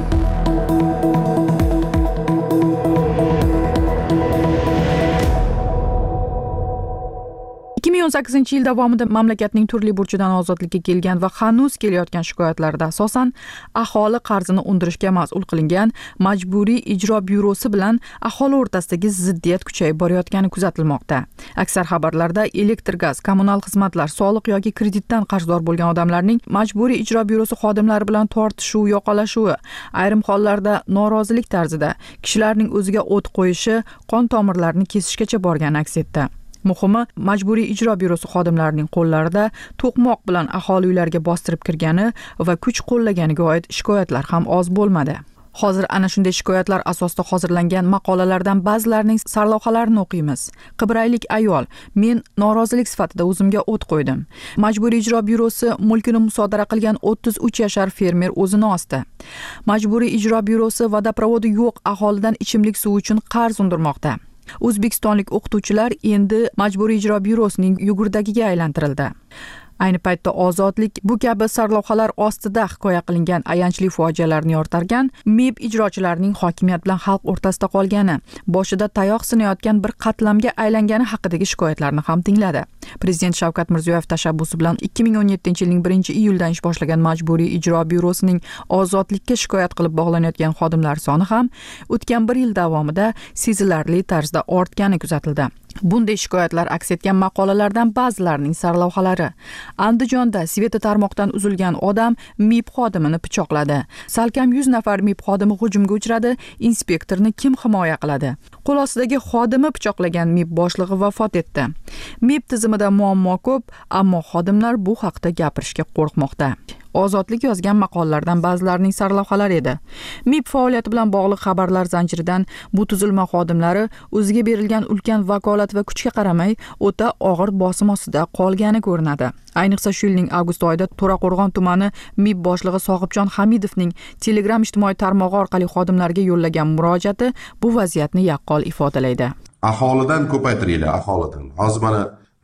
2018-yil davomida mamlakatning turli burchidan ozodlikka kelgan va hanuz kelayotgan shikoyatlarda asosan aholi qarzini undirishga mas'ul qilingan Majburiy ijro byurosi bilan aholi o'rtasidagi ziddiyat kuchayib borayotgani kuzatilmoqda. Aksar xabarlarda elektr, gaz, kommunal xizmatlar, soliq yoki kreditdan qarzdor bo'lgan odamlarning Majburiy ijro byurosi xodimlari bilan tortishuv, yoqalashuvi, ayrim hollarda norozilik tarzida kishilarning o'ziga o't qo'yishi, qon tomirlarini kesishgacha borgani aks etdi. Muhimi, Majburiy ijro byurosi xodimlarining qo'llarida to'qmoq bilan aholi uylariga bostirib kirgani va kuch qo'llaganiga oid shikoyatlar ham oz bo'lmadi. Hozir ana shunday shikoyatlar asosida hozirlangan maqolalardan ba'zilarining sarlavhalarini o'qiymiz. Qibraylik ayol: men norozilik sifatida o'zimga o't qo'ydim. Majburiy ijro byurosi mulkini musodara qilgan 33 yashar fermer o'zini osdi. Majburiy ijro byurosi vodoprovodi yo'q aholidan ichimlik suvi uchun qarz undirmoqda. O'zbekistonlik o'qituvchilar endi Majburiy ijro byurosining yugurdagiga aylantirildi. Ayni paytda ozodlik bu kabi sarlavhalar ostida hikoya qilingan ayanchli fojialarni yoritargan, MEB ijrochilarining hokimiyat bilan xalq o'rtasida qolgani, boshida tayoq sinayotgan bir qatlamga aylangani haqidagi shikoyatlarni ham tingladi. Prezident Shavkat Mirziyoyev tashabbusi bilan 2017-yilning 1-iyuldan ish boshlagan Majburiy ijro byurosining ozodlikka shikoyat qilib bog'lanayotgan xodimlar soni ham o'tgan 1 yil davomida sezilarli tarzda ortgani kuzatildi. Bunday shikoyatlar aks etgan maqolalardan ba'zilarining sarlavhalari: Andijonda Sveta tarmoqdan uzilgan odam MIB xodimini pichoqladi. Salkam 100 nafar MIB xodimi hujumga uchradi. Inspektorni kim himoya qiladi? Qo'l ostidagi xodimi pichoqlagan MIB boshlig'i vafot etdi. MIB tizimida muammo ko'p, ammo xodimlar bu haqda gapirishga qo'rqmoqda. Ozodlik yozgan maqolalardan ba'zilarining sarlavhalari edi. MIB faoliyati bilan bog'liq xabarlar zanjiridan bu tuzilma xodimlari o'ziga berilgan ulkan vakolat va kuchga qaramay o'ta og'ir bosim ostida qolgani ko'rinadi. Ayniqsa shu yilning avgust oyida To'raqo'rg'on tumani MIB boshlig'i Sohibjon Hamidovning Telegram ijtimoiy tarmog'i orqali xodimlarga yo'llagan murojaati bu vaziyatni yaqqol ifodalaydi. Aholidan ko'paytiringlar, aholidan. Hozir mana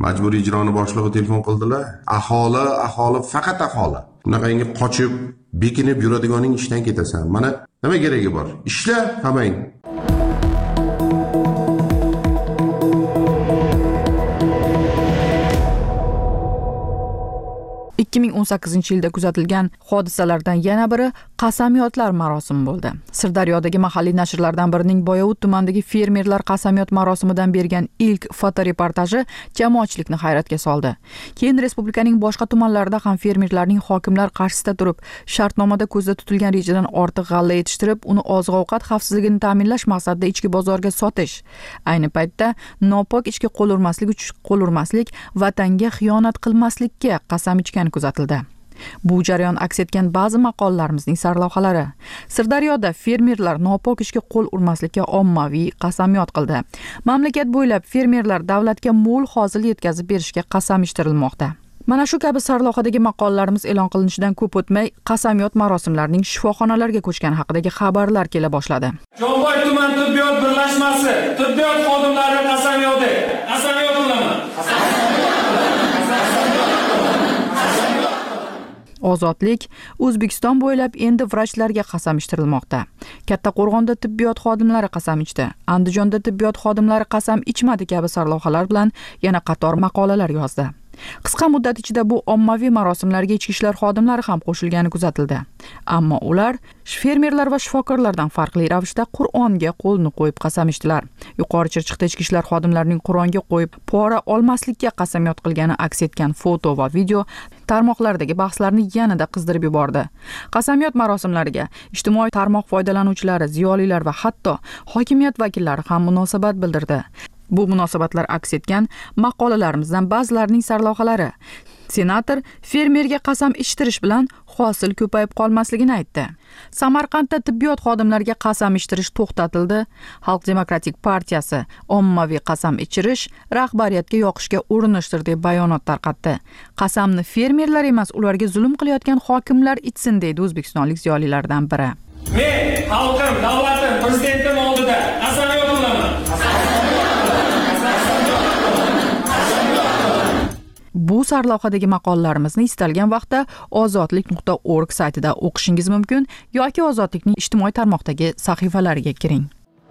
Majburiy ijroni boshlig'i telefon qildilar. Aholi, faqat aholi. Bunaqangi qochib, bekinib yuradiganning ishdan ketasan. Mana nima keragi bor? Ishla, hamang. 2018-yilda kuzatilgan hodisalardan yana biri qasamyodlar marosimi bo'ldi. Sirdaryodagi mahalliy nashrlardan birining Boyovut tumanidagi fermerlar qasamyod marosimidan bergan ilk fotoreportaji jamoatchilikni hayratga soldi. Keyin respublikaning boshqa tumanlarida ham fermerlarning hokimlar qarshisida turib, shartnomada ko'zda tutilgan rejadan ortiq g'alla yetishtirib, uni oziq-ovqat xavfsizligini ta'minlash maqsadida ichki bozorga sotish. Ayni paytda nopok ishga qo'l urmaslik, vatanga xiyonat qilmaslikka qasam ichgan kuzatildi. Bu jarayon aks etgan ba'zi maqolalarimizning sarlavhalari. Sirdaryoda fermerlar nopok ishga qo'l urmaslikka ommaviy qasamyod qildi. Mamlakat bo'ylab fermerlar davlatga mo'l hosil yetkazib berishga qasam ichtirilmoqda. Mana shu kabi sarlavhadagi maqolalarimiz e'lon qilinishidan ko'p o'tmay qasamyod marosimlarining shifoxonalarga ko'chgani haqidagi xabarlar kela boshladi. Jomboy tuman tibbiyot birlashmasi tibbiyot xodimlari qasamyodi. Qasamyod qilaman. Ozodlik O'zbekiston bo'ylab endi vrachlarga qasam ichtirilmoqda. Kattaqo'rg'onda tibbiyot xodimlari qasam ichdi. Andijonda tibbiyot xodimlari qasam ichmadi kabi sarlavhalar bilan yana qator maqolalar yozdi. Qisqa muddat ichida bu ommaviy marosimlarga ichki ishlar xodimlari ham qo'shilgani kuzatildi. Ammo ular fermerlar va shifokorlardan farqli ravishda Qur'onga qo'lni qo'yib qasam ichdilar. Yuqori Chirchiqda ichki ishlar xodimlarining Qur'onga qo'yib pora olmaslikka qasamyod qilgani aks etgan foto va video tarmoqlardagi bahslarni yanada qizdirib yubordi. Qasamyod marosimlariga ijtimoiy tarmoq foydalanuvchilari, ziyolilar va hatto hokimiyat vakillari ham munosabat bildirdi. Bu munosabatlar aks etgan maqolalarimizdan ba'zilarining sarlavhalari. Senator fermerga qasam ichtirish bilan hosil ko'payib qolmasligini aytdi. Samarqandda tibbiyot xodimlariga qasam ichtirish to'xtatildi. Xalq demokratik partiyasi ommaviy qasam ichirish rahbariyatga yoqishga urinishdir deb bayonot tarqatdi. Qasamni fermerlar emas, ularga zulm qilayotgan hokimlar ichsin deydi o'zbekistonlik ziyolilardan biri. Men xalqim, davlatim, prezidentim oldida qasamyod qilaman. Bu sarlavhadagi maqolalarimizni istalgan vaqtda ozodlik.org saytida o'qishingiz mumkin yoki Ozodlikning ijtimoiy tarmoqdagi sahifalariga kiring.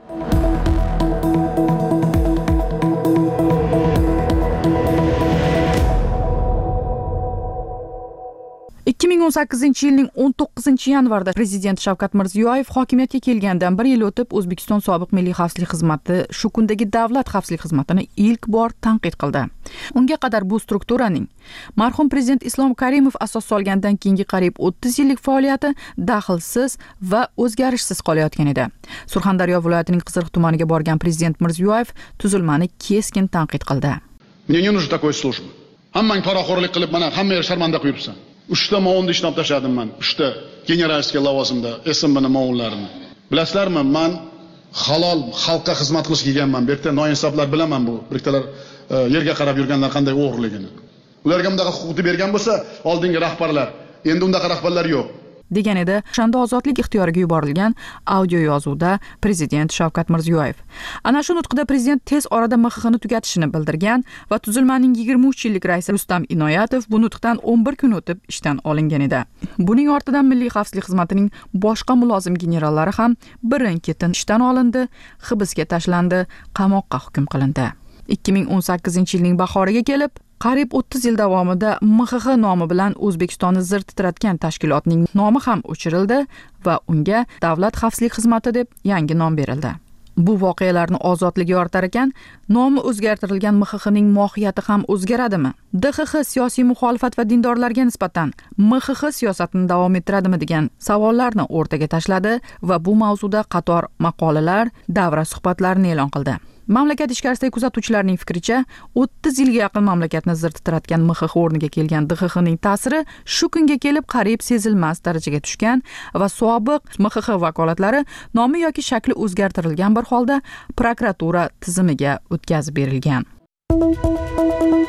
2018-yilning 19-yanvarida prezident Shavkat Mirziyoyev hokimiyatga kelgandan 1 yil o'tib O'zbekiston sobiq milliy xavfsizlik xizmati shu kundagi davlat xavfsizlik xizmatini ilk bor tanqid qildi. Unga qadar bu strukturaning marhum prezident Islom Karimov asos solgandan keyingi qariyb 30 yillik faoliyati daxlsiz va o'zgarishsiz qolayotgan edi. Surxondaryo viloyatining Qizilq tumaniga borgan prezident Mirziyoyev tuzilmani keskin tanqid qildi. Мне не нужна такой служба. Hammang poraxo'rlik qilib, mana hammaga sharmanda qo'yibsan. 3 ta movonni ishlab tashladim men. 3 ta generalskiy lavozimda SMBni movonlarini. Bilasizlarmi, men halol xalqqa xizmat qilish kelganman. Bu yerda noinsoflar bilaman bu. Biriktalar yerga qarab yurganlar qanday o'g'irligini. Ularga bundaqa huquqni bergan bo'lsa, oldingi rahbarlar, endi undaqa rahbarlar yo'q. degan edi o'shanda ozodlik ixtiyoriga yuborilgan audio yozuvda prezident Shavkat Mirziyoyev. Ana shu nutqida prezident tez orada MXXni tugatishini bildirgan va tuzilmaning 23 yillik raisi Rustam Inoyatov bu nutqdan 11 kun o'tib ishdan olingan edi. Buning ortidan milliy xavfsizlik xizmatining boshqa mulozim generallari ham birin-ketin ishdan olindi, hibsga tashlandi, qamoqqa hukm qilindi. 2018-yilning bahoriga kelib qariyb 30 yil davomida MXX nomi bilan O'zbekistonni zir titratgan tashkilotning nomi ham o'chirildi va unga Davlat xavfsizlik xizmati deb yangi nom berildi. Bu voqealarni ozodlik yoritar ekan, nomi o'zgartirilgan MXXning mohiyati ham o'zgaradimi? DXX siyosiy muxolifat va dindorlarga nisbatan MXX siyosatini davom ettiradimi degan savollarni o'rtaga tashladi va bu mavzuda qator maqolalar, davra suhbatlarini e'lon qildi. Mamlakat ichkarisidagi kuzatuvchilarning fikricha, 30 yilga yaqin mamlakatni zir titratgan MXX o'rniga kelgan DXXning ta'siri shu kunga kelib qariyb sezilmas darajaga tushgan va sobiq MXX vakolatlari nomi yoki shakli o'zgartirilgan bir holda prokuratura tizimiga o'tkazib berilgan.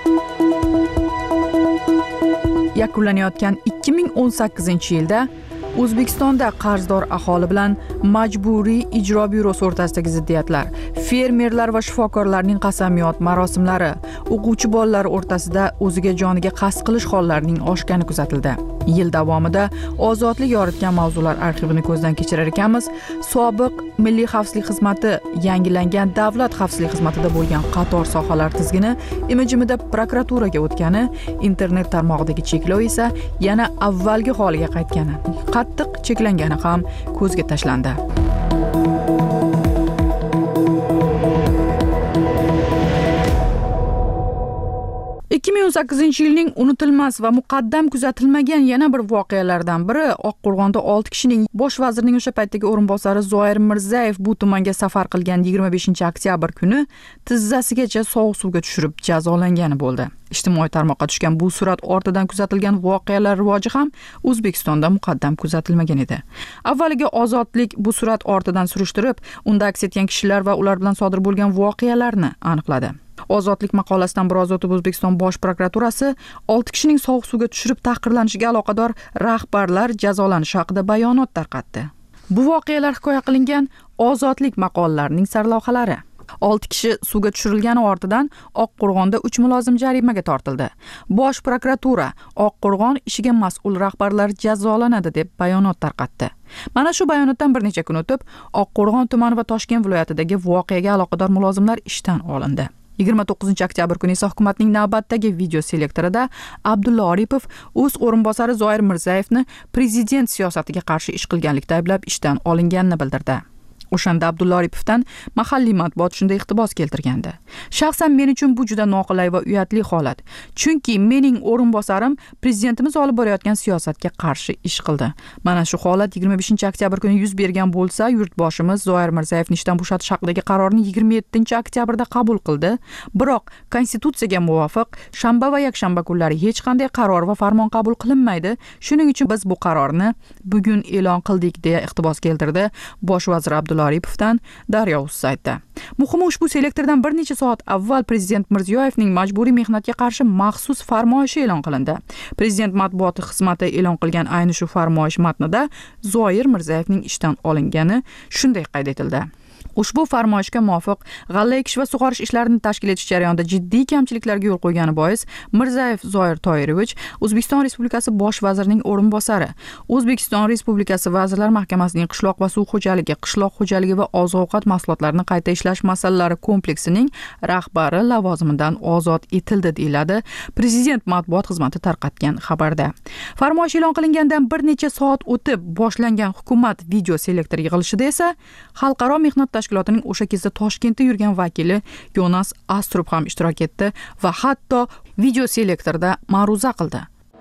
Yakunlanayotgan 2018-yilda O'zbekistonda qarzdor aholi bilan majburiy ijro byurosi o'rtasidagi ziddiyatlar, fermerlar va shifokorlarning qasamyod marosimlari, o'quvchi bolalar o'rtasida o'ziga joniga qasd qilish hollarining oshgani kuzatildi. Yil davomida ozodlik yoritgan mavzular arxivini ko'zdan kechirar ekanmiz. Sobiq Milliy xavfsizlik xizmati yangilangan davlat xavfsizlik xizmatida bo'lgan qator sohalar tizgini imijimida prokuraturaga o'tgani, internet tarmog'idagi cheklov esa yana avvalgi holiga qaytgani, qattiq cheklangani ham ko'zga tashlandi. yilning unutilmas va muqaddam kuzatilmagan yana bir voqealardan biri Oqqo'rg'onda 6 kishining bosh vazirning o'sha paytdagi o'rinbosari Zoir Mirzayev bu tumanga safar qilgan 25-oktyabr kuni tizzasigacha sovuq suvga tushirib jazolangani bo'ldi. Ijtimoiy tarmoqqa tushgan bu surat ortidan kuzatilgan voqealar rivoji ham O'zbekistonda muqaddam kuzatilmagan edi. Avvaliga Ozodlik bu surat ortidan surishtirib, unda aks etgan kishilar va ular bilan sodir bo'lgan voqealarni aniqladi. Ozodlik maqolasidan biroz o'tib O'zbekiston Bosh prokuraturasi 6 kishining sovuq suvga tushirib tahqirlanishiga aloqador rahbarlar jazolanishi haqida bayonot tarqatdi. Bu voqealar hikoya qilingan Ozodlik maqolalarining sarlavhalari. 6 kishi suvga tushirilgani ortidan Oqqo'rg'onda 3 mulozim jarimaga tortildi. Bosh prokuratura Oqqo'rg'on ishiga mas'ul rahbarlar jazolanadi deb bayonot tarqatdi. Mana shu bayonotdan bir necha kun o'tib, Oqqo'rg'on tumani va Toshkent viloyatidagi voqeaga aloqador mulozimlar ishdan olindi. 29-oktyabr kuni esa hukumatning navbatdagi video selektorida Abdulla Oripov o'z o'rinbosari Zoir Mirzayevni prezident siyosatiga qarshi ish qilganlikda ayblab ishdan olinganini bildirdi. O'shanda Abdulla Oripovdan mahalliy matbuot shunday iqtibos keltirgandi. Shaxsan men uchun bu juda noqulay va uyatli holat. Chunki mening o'rinbosarim prezidentimiz olib borayotgan siyosatga qarshi ish qildi. Mana shu holat 25-oktyabr kuni yuz bergan bo'lsa, yurtboshimiz Zoir Mirzayevni ishdan bo'shatish haqidagi qarorni 27-oktyabrda qabul qildi. Biroq konstitutsiyaga muvofiq shanba va yakshanba kunlari hech qanday qaror va farmon qabul qilinmaydi. Shuning uchun biz bu qarorni bugun e'lon qildik deya iqtibos keltirdi bosh vazir Abdulla Oripovdan Daryo.uz saytida. Muhimi, ushbu selektordan bir necha soat avval prezident Mirziyoyevning majburiy mehnatga qarshi maxsus farmoyishi e'lon qilindi. Prezident matbuot xizmati e'lon qilgan ayni shu farmoyish matnida Zoir Mirzayevning ishdan olingani shunday qayd etildi. Ushbu farmoyishga muvofiq g'alla ekish va sug'orish ishlarini tashkil etish jarayonida jiddiy kamchiliklarga yo'l qo'ygani bois Mirzayev Zoir Toyirovich O'zbekiston Respublikasi bosh vazirining o'rinbosari, O'zbekiston Respublikasi Vazirlar Mahkamasining qishloq va suv xo'jaligi, qishloq xo'jaligi va oziq-ovqat mahsulotlarini qayta ishlash masalalari kompleksining rahbari lavozimidan ozod etildi deyiladi Prezident matbuot xizmati tarqatgan xabarda. Farmoyish e'lon qilingandan bir necha soat o'tib boshlangan hukumat video selektor yig'ilishida esa Xalqaro mehnat tashkilotining o'sha kezda Toshkentda yurgan vakili Yonas Astrup ham ishtirok etdi va hatto video selektorda ma'ruza qildi.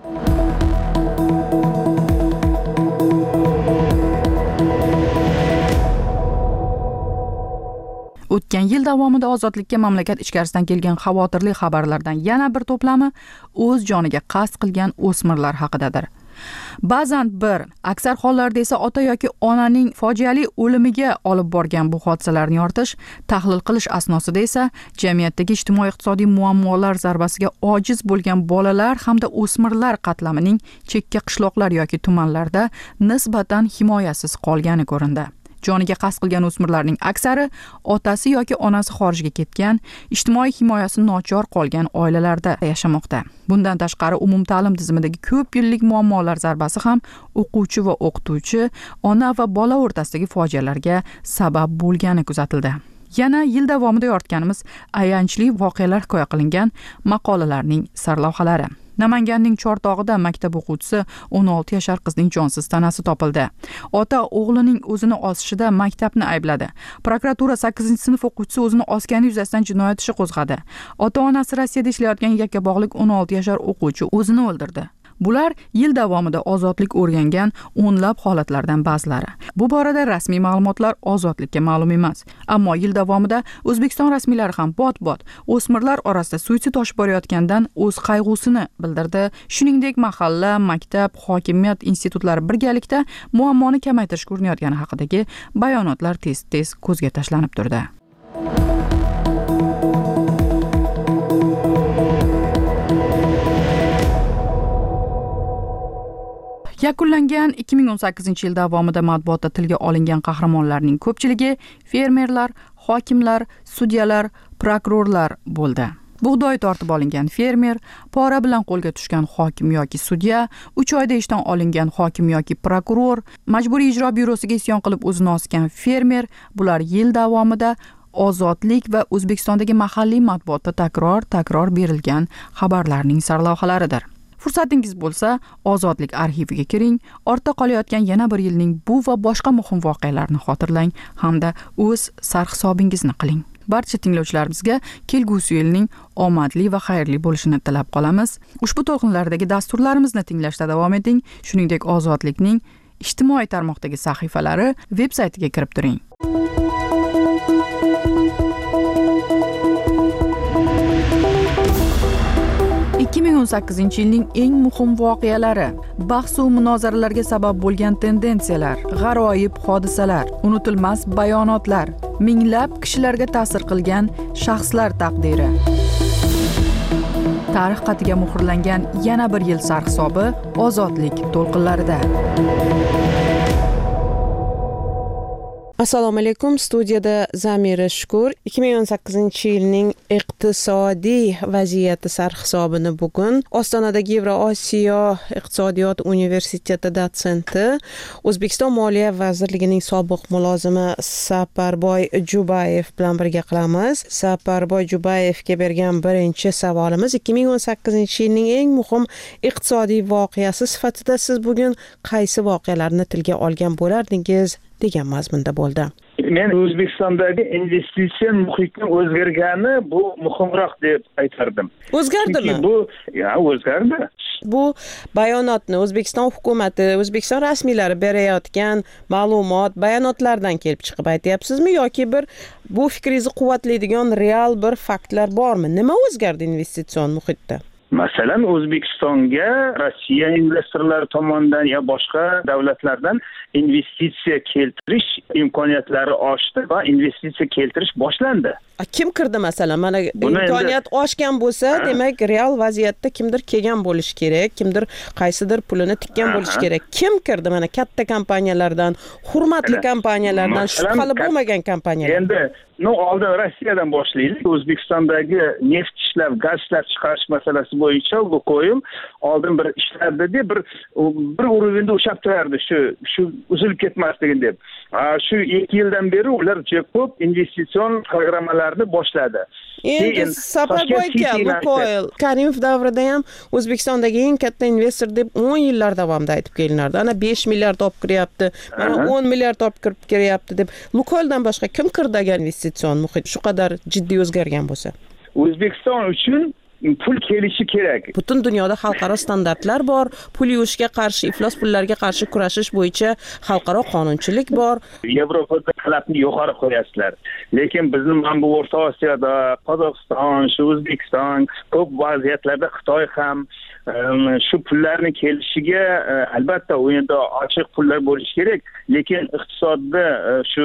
O'tgan yil davomida ozodlikka mamlakat ichkarisidan kelgan xavotirli xabarlardan yana bir to'plami o'z joniga qasd qilgan o'smirlar haqidadir. Ba'zan bir, aksar hollarda esa ota yoki onaning fojiali o'limiga olib borgan bu hodisalarni yoritish, tahlil qilish asnosida esa jamiyatdagi ijtimoiy-iqtisodiy muammolar zarbasiga ojiz bo'lgan bolalar hamda o'smirlar qatlamining chekka qishloqlar yoki tumanlarda nisbatan himoyasiz qolgani ko'rindi. Joniga qasd qilgan o'smirlarning aksari otasi yoki onasi xorijga ketgan, ijtimoiy himoyasi nochor qolgan oilalarda yashamoqda. Bundan tashqari umumta'lim tizimidagi ko'p yillik muammolar zarbasi ham o'quvchi va o'qituvchi, ona va bola o'rtasidagi fojialarga sabab bo'lgani kuzatildi. Yana yil davomida yoritganimiz ayanchli voqealar hikoya qilingan maqolalarning sarlavhalari. Namanganning Chortog'ida maktab o'quvchisi 16 yashar qizning jonsiz tanasi topildi. Ota o'g'lining o'zini osishida maktabni aybladi. Prokuratura 8-sinf o'quvchisi o'zini osgani yuzasidan jinoyat ishi qo'zg'adi. Ota-onasi Rossiyada ishlayotgan yakkabog'lik 16 yashar o'quvchi o'zini o'ldirdi. Bular yil davomida ozodlik o'rgangan o'nlab holatlardan ba'zilari. Bu borada rasmiy ma'lumotlar ozodlikka ma'lum emas. Ammo yil davomida O'zbekiston rasmiylari ham bot-bot o'smirlar orasida suitsid oshib borayotgandan o'z qayg'usini bildirdi. Shuningdek, mahalla, maktab, hokimiyat institutlari birgalikda muammoni kamaytirishga urinayotgani haqidagi bayonotlar tez-tez ko'zga tashlanib turdi. Yakunlangan 2018-yil davomida matbuotda tilga olingan qahramonlarning ko'pchiligi fermerlar, hokimlar, sudyalar, prokurorlar bo'ldi. Bug'doy tortib olingan fermer, pora bilan qo'lga tushgan hokim yoki sudya, 3 oyda ishdan olingan hokim yoki prokuror, majburiy ijro byurosiga isyon qilib o'zini osgan fermer, bular yil davomida Ozodlik va O'zbekistondagi mahalliy matbuotda takror berilgan xabarlarning sarlavhalaridir. Fursatingiz bo'lsa, Ozodlik arxiviga kiring, ortda qolayotgan yana bir yilning bu va boshqa muhim voqealarni xotirlang hamda o'z sarhisobingizni qiling. Barcha tinglovchilarimizga kelgusi yilning omadli va xayrli bo'lishini tilab qolamiz. Ushbu to'lqinlardagi dasturlarimizni tinglashda davom eting. Shuningdek, Ozodlikning ijtimoiy tarmoqdagi sahifalari, veb-saytiga kirib turing. yilning eng muhim voqealari, bahs va munozaralarga sabab bo'lgan tendensiyalar, g'aroyib hodisalar, unutilmas bayonotlar, minglab kishilarga ta'sir qilgan shaxslar taqdiri. Tarix xatiga muhrlangan yana bir yil sarhisobi Ozodlik to'lqinlarida. Assalomu alaykum, studiyada Zamira Shukur 2018-yilning iqtisodiy vaziyati sarhisobini bugun Ostonadagi Yevrosiyo iqtisodiyot universiteti dotsenti, O'zbekiston Moliya vazirligining sobiq mulozimi Saparboy Jubayev bilan birga qilamiz. Saparboy Jubayevga bergan birinchi savolimiz 2018-yilning eng muhim iqtisodiy voqeasi sifatida siz bugun qaysi voqealarni tilga olgan bo'lardingiz degan mazmunda bo'ldi. Men O'zbekistondagi investitsiya muhitning o'zgargani bu muhimroq deb aytardim. O'zgardimi? Bu o'zgardi. Bu bayonotni O'zbekiston hukumati, O'zbekiston rasmiylari berayotgan ma'lumot, bayonotlardan kelib chiqib aytyapsizmi yoki bir bu fikringizni quvvatlaydigan real bir faktlar bormi? Nima o'zgardi investitsion muhitda? Masalan, O'zbekistonga Rossiya investorlari tomonidan ya boshqa davlatlardan investitsiya keltirish imkoniyatlari oshdi va investitsiya keltirish boshlandi. Kim kirdi masalan? Mana imkoniyat oshgan bo'lsa, demak real vaziyatda kimdir kelgan bo'lishi kerak, kimdir qaysidir pulini tikkan bo'lishi kerak. Kim kirdi? Mana katta kompaniyalardan, hurmatli kompaniyalardan, shubhali bo'lmagan kompaniyalar. Endi oldin Rossiyadan boshlaylik. O'zbekistondagi neft ishlab, gaz ishlab chiqarish masalasi bo'yicha Lukoil oldin bir ishlardi, bir urovenda o'shab turardi, shu uzilib ketmasligin deb. Shu 2 yildan beri ular juda ko'p investitsion programmalarni boshladi. Endi Saparboyga Lukoil Karimov davrida ham O'zbekistondagi eng katta investor deb 10 yillar davomida aytib kelinardi. Ana 5 milliard olib kiryapti, mana 10 milliard olib kirib kiryapti deb. Lukoildan boshqa kim kirdi investitsion muhit shu qadar jiddiy o'zgargan bo'lsa? O'zbekiston uchun pul kelishi kerak. Butun dunyoda xalqaro standartlar bor, pul yuvishga qarshi, iflos pullarga qarshi kurashish bo'yicha xalqaro qonunchilik bor. Yevropada talabni yuqori qo'yasizlar. Lekin bizning mana bu O'rta Osiyoda, Qozog'iston, O'zbekiston, ko'p vaziyatlarda Xitoy ham shu pullarni kelishiga albatta o'yinda ochiq pullar bo'lishi kerak, lekin iqtisodda shu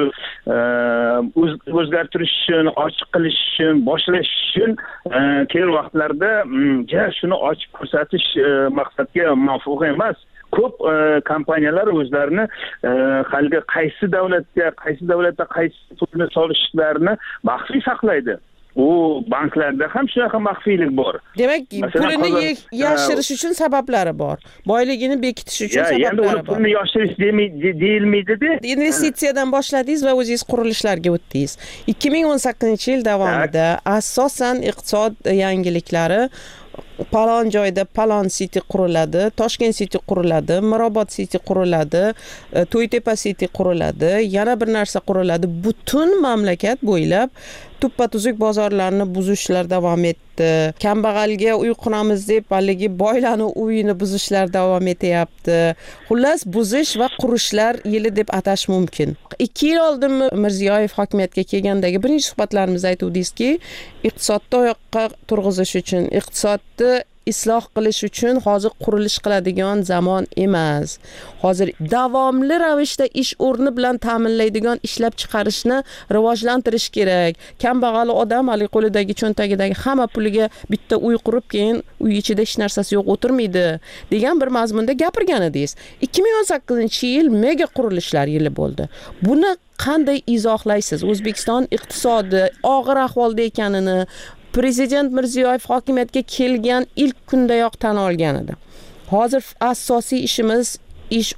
o'zgartirish uchun, ochiq qilish uchun, boshlash uchun kerak vaqtlarda shuni ochib ko'rsatish maqsadga muvofiq emas. Ko'p kompaniyalar o'zlarini haligi qaysi davlatda qaysi pulni solishlarini maxfiy saqlaydi. U banklarda ham shunaqa maxfiylik bor. Demak, pulini yashirish uchun sabablari bor. Boyligini bekitish uchun sabablari bor. Endi pulni yashirish deyilmaydi-da. Investitsiyadan boshladingiz va o'zingiz qurilishlarga o'tdingiz. 2018-yil davomida asosan iqtisod yangiliklari palon joyda Palon City quriladi, Toshkent City quriladi, Mirobod City quriladi, To'ytepa City quriladi, yana bir narsa quriladi. Butun mamlakat bo'ylab tuppa-tuzuk bozorlarni buzishlar davom etdi. Kambag'alga uy quramiz deb haligi boylarning uyini buzishlar davom etyapti. Xullas, buzish va qurishlar yili deb atash mumkin. 2 yil oldin Mirziyoyev hokimiyatga kelgandagi birinchi suhbatlarimizda aytuvdingizki, iqtisodni oyoqqa turg'izish uchun, iqtisodni isloh qilish uchun hozir qurilish qiladigan zamon emas. Hozir davomli ravishda ish o'rni bilan ta'minlaydigan ishlab chiqarishni rivojlantirish kerak. Kambag'al odam hali qo'lidagi cho'ntagidagi hamma puliga bitta uy qurib, keyin uy ichida hech narsasi yo'q o'tirmaydi degan bir mazmunda gapirgan edingiz. 2018-yil mega qurilishlar yili bo'ldi. Buni qanday izohlaysiz? O'zbekiston iqtisodi og'ir ahvolda ekanini Prezident Mirziyoyev hokimiyatga kelgan ilk kundayoq tan olgan edi. Hozir asosiy ishimiz ish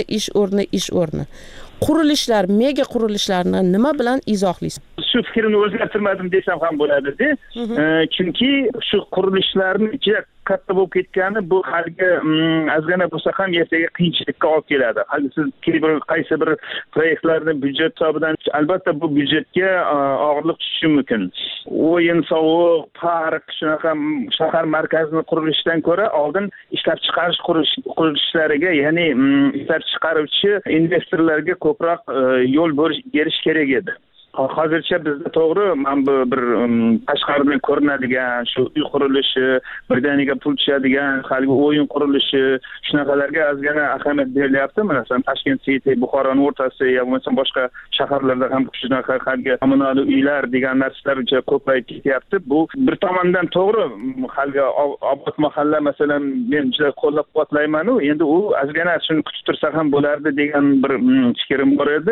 o'rni. Qurilishlar, mega qurilishlarni nima bilan izohlaysiz? Shu fikrimni o'zgartirmadim desam ham bo'ladi-da. Chunki shu qurilishlarni juda katta bo'lib ketgani bu haligi ozgina bo'lsa ham ertaga qiyinchilikka olib keladi. Hali siz qaysi bir proyektlarni byudjet hisobidan, albatta bu byudjetga og'irlik tushishi mumkin. O'yin, sovuq, park, shunaqa shahar markazini qurilishdan ko'ra oldin ishlab chiqarish qurilishlariga, ya'ni ishlab chiqaruvchi investorlarga ko'proq yo'l berish kerak edi. Hozircha bizda to'g'ri, men bu bir tashqaridan ko'rinadigan shu uy qurilishi, birdaniga pul tushadigan haligi o'yin qurilishi, shunaqalarga ozgina ahamiyat berilyapti. Masalan, Toshkent City, Buxoroning o'rtasi yoki boshqa shaharlarda ham shunaqa haligi kommunal uylar degan narsalar juda ko'payib ketyapti. Bu bir tomondan to'g'ri, haligi obod mahalla masalan men juda qo'llab-quvvatlayman. Endi u ozgina shuni kutib tursa ham bo'lardi degan bir fikrim bor edi.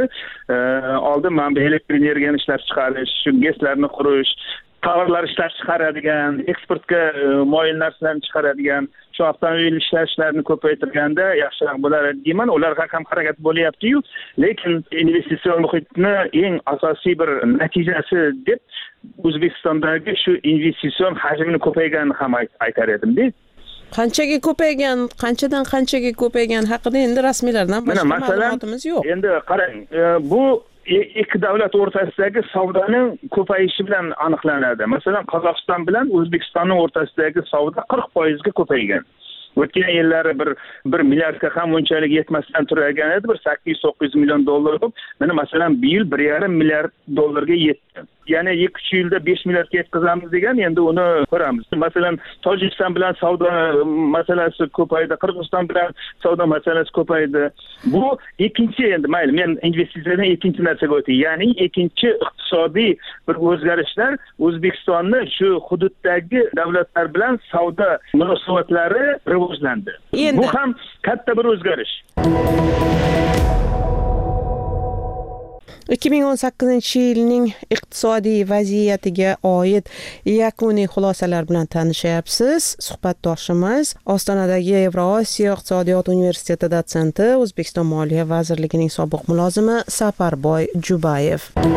Oldin men elektr energiyani ishlab chiqarish, shu GESlarni qurish, tovarlar ishlab chiqaradigan, eksportga moyil narsalarni chiqaradigan, shu avtomobil ishlashlarni ko'paytirganda yaxshiroq bo'lar deyman. Ularga ham harakat bo'lyapti-yu, lekin investitsion muhitni eng asosiy bir natijasi deb O'zbekistondagi shu investitsion hajmini ko'payganini ham aytar edim-da. Qanchaga ko'paygan, qanchadan qanchaga ko'paygan haqida endi rasmiylardan boshqa ma'lumotimiz yo'q. Endi qarang, bu ikki davlat o'rtasidagi savdoning ko'payishi bilan aniqlanadi. Masalan, Qozog'iston bilan O'zbekistonning o'rtasidagi savdo 40% ga ko'paygan. O'tgan yillari bir milliardga ham unchalik yetmasdan turgan edi, bir 800-900 million dollar bo'lib, mana masalan bu yil 1,5 milliard dollarga yetdi. Ya'ni 2-3 yilda 5 milliardga yetkazamiz degan, endi uni ko'ramiz. Masalan, Tojikiston bilan savdo masalasi ko'paydi, Qirg'iziston bilan savdo masalasi ko'paydi. Bu ikkinchi, endi mayli, men investitsiyadan ikkinchi narsaga o'tay. Ya'ni ikkinchi iqtisodiy bir o'zgarishlar O'zbekistonni shu hududdagi davlatlar bilan savdo munosabatlari rivojlandi. Bu ham katta bir o'zgarish. 2018-yilning iqtisodiy vaziyatiga oid yakuniy xulosalar bilan tanishyapsiz. Suhbatdoshimiz Ostonadagi Yevrosiyo iqtisodiyot universiteti dotsenti, O'zbekiston Moliya vazirligining sobiq mulozimi Safarboy Jubayev.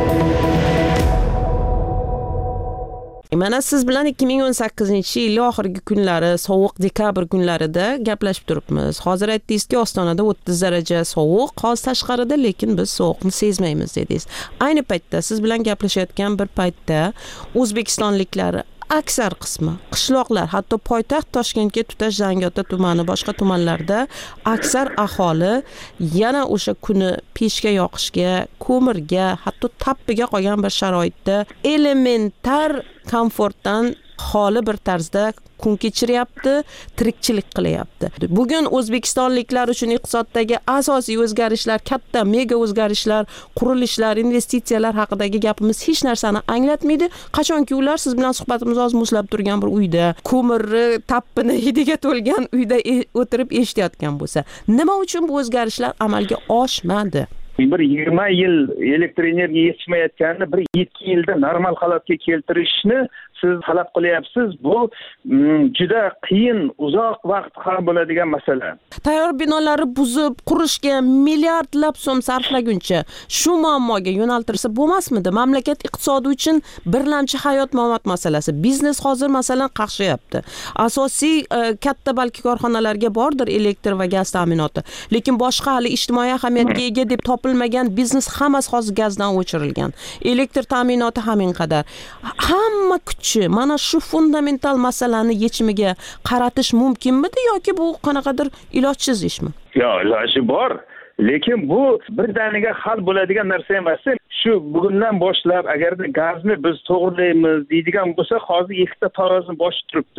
Mana siz bilan 2018-yil oxirgi kunlari, sovuq dekabr kunlarida gaplashib turibmiz. Hozir aytdingizki, Ostonada 30 daraja sovuq, hozir tashqarida, lekin biz sovuqni sezmaymiz dedingiz. Ayni paytda siz bilan gaplashayotgan bir paytda O'zbekistonliklar aksar qismi qishloqlar, hatto poytaxt Toshkentga tutash Zangiota tumani, boshqa tumanlarda aksar aholi yana o'sha kuni pechga yoqishga, ko'mirga, hatto tappiga qolgan bir sharoitda elementar komfortdan xoli bir tarzda kun kechiryapti, tirikchilik qilyapti. Bugun o'zbekistonliklar uchun iqtisoddagi asosiy o'zgarishlar, katta mega o'zgarishlar, qurilishlar, investitsiyalar haqidagi gapimiz hech narsani anglatmaydi. Qachonki ular siz bilan suhbatimiz hozir muzlab turgan bir uyda, ko'mirni, tappini hidiga to'lgan uyda o'tirib eshitayotgan bo'lsa, nima uchun bu o'zgarishlar amalga oshmadi? Bir 20 yil elektr energiya yetishmayotganini bir 2 yilda normal holatga keltirishni siz talab qilyapsiz. Bu juda qiyin, uzoq vaqt har bo'ladigan masala. Tayyor binolarni buzib, qurishga milliardlab so'm sarflaguncha shu muammoga yo'naltirsa bo'lmasmidi? Mamlakat iqtisodi uchun birlamchi hayot-mamot masalasi. Biznes hozir masalan qaqshyapti. Asosiy katta balki korxonalarga bordir elektr va gaz ta'minoti. Lekin boshqa hali ijtimoiy ahamiyatga ega deb topilmagan biznes hammasi hozir gazdan o'chirilgan. Elektr ta'minoti hamin qadar. Hamma mana shu fundamental masalani yechimiga qaratish mumkinmidi yoki bu qanaqadir ilojsiz ishmi? Yo'q, iloji bor. Lekin bu birdaniga hal bo'ladigan narsa emas. Shu bugundan boshlab agarda gazni biz to'g'rilaymiz deydigan bo'lsa, hozir ikkita tarozini boshi turibdi.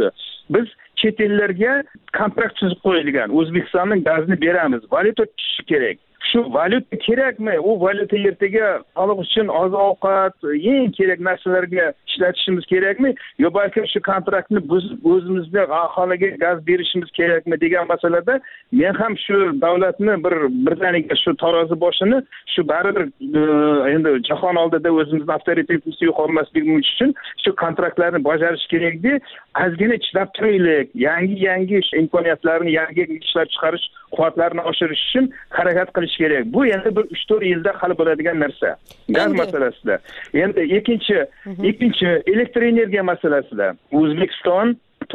biz chet ellarga kontrakt tuzib qo'yilgan. O'zbekistonning gazini beramiz, valyuta tushishi kerak. Shu valyuta kerakmi? U valyuta ertaga xalq uchun oziq-ovqat, eng kerak narsalarga ishlatishimiz kerakmi? Yo balki shu kontraktni biz o'zimizga aholiga gaz berishimiz kerakmi degan masalada men ham shu davlatni birdaniga shu tarozi boshini shu baribir endi jahon oldida o'zimizni avtoritetimizni yo'qotmasligimiz uchun shu kontraktlarni bajarish kerakdi. Ozgina chidab turaylik. Yangi imkoniyatlarni, yangi ishlab chiqarish quvvatlarini oshirish uchun harakat qilish kerak. Bu endi bir 3-4 yilda hal bo'ladigan narsa. Gaz masalasida. Endi ikkinchi elektr energiya masalasida. O'zbekiston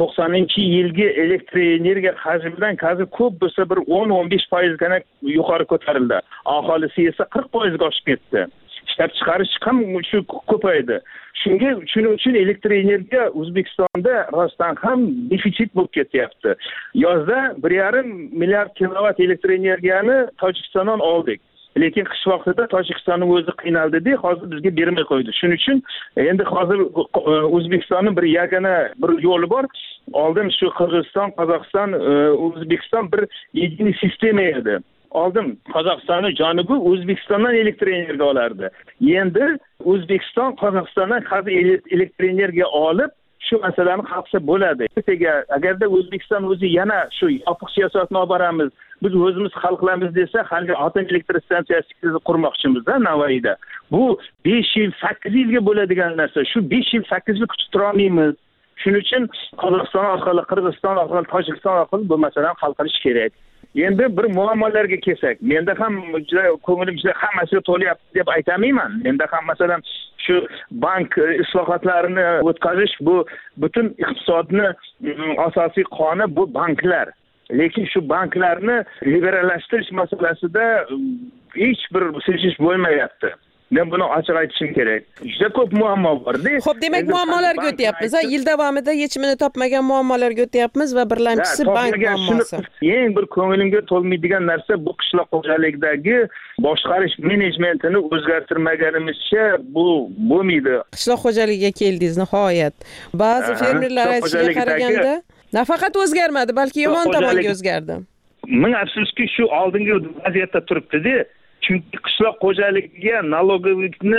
90-yilgi elektr energiya hajmidan hozir ko'p bo'lsa bir 10-15% gana yuqori ko'tarildi. Aholisi esa 40% ga oshib ketdi. Ishlab chiqarish ham shu ko'paydi. Shuning uchun elektr energiya O'zbekistonda rostdan ham defitsit bo'lib ketyapti. Yozda 1,5 milliard kilovat elektr energiyani Tojikistondan oldik. Lekin qish vaqtida Tojikistonning o'zi qiynaldi-da, hozir bizga bermay qo'ydi. Shuning uchun endi hozir O'zbekistonning bir yagona bir yo'li bor. Oldin shu Qirg'iziston, Qozog'iston, O'zbekiston bir yagona sistema edi. Oldin Qozog'istonning janubi O'zbekistondan elektr energiya olardi. Endi O'zbekiston Qozog'istondan elektr energiya olib shu masalani hal qilsa bo'ladi. Agarda O'zbekiston o'zi yana shu yopiq siyosatni olib boramiz, biz o'zimiz hal qilamiz desa, hali atom elektr stansiyasi qurmoqchimiz-da Navoiyda. Bu 5 yil, 8 yilga bo'ladigan narsa. Shu 5 yil, 8 yil kutib tura olmaymiz. Shuning uchun Qozog'iston orqali, Qirg'iziston orqali, Tojikiston orqali bu masalani hal qilish kerak. Endi bir muammolarga kelsak, menda ham ko'nglim juda hammasiga to'layapti deb aytamayman. Menda ham masalan shu bank islohotlarini o'tkazish bu butun iqtisodni asosiy qoni bu banklar. Lekin shu banklarni liberallashtirish masalasida hech bir siljish bo'lmayapti. Men buni ochiq aytishim kerak. Juda ko'p muammo bor-da. Xo'p, demak muammolarga o'tyapmiz. Yil davomida yechimini topmagan muammolarga o'tyapmiz va birlamchisi bank muammosi. Eng bir ko'nglimga to'lmaydigan narsa bu qishloq xo'jaligidagi boshqarish menejmentini o'zgartirmaganimizcha bu bo'lmaydi. Qishloq xo'jaligiga keldingiz nihoyat. Ba'zi fermerlar aytishiga qaraganda nafaqat o'zgarmadi, balki yomon tomonga o'zgardi. Ming afsuski shu oldingi vaziyatda turibdi-da. Chunki qishloq xo'jaligiga налоговикni,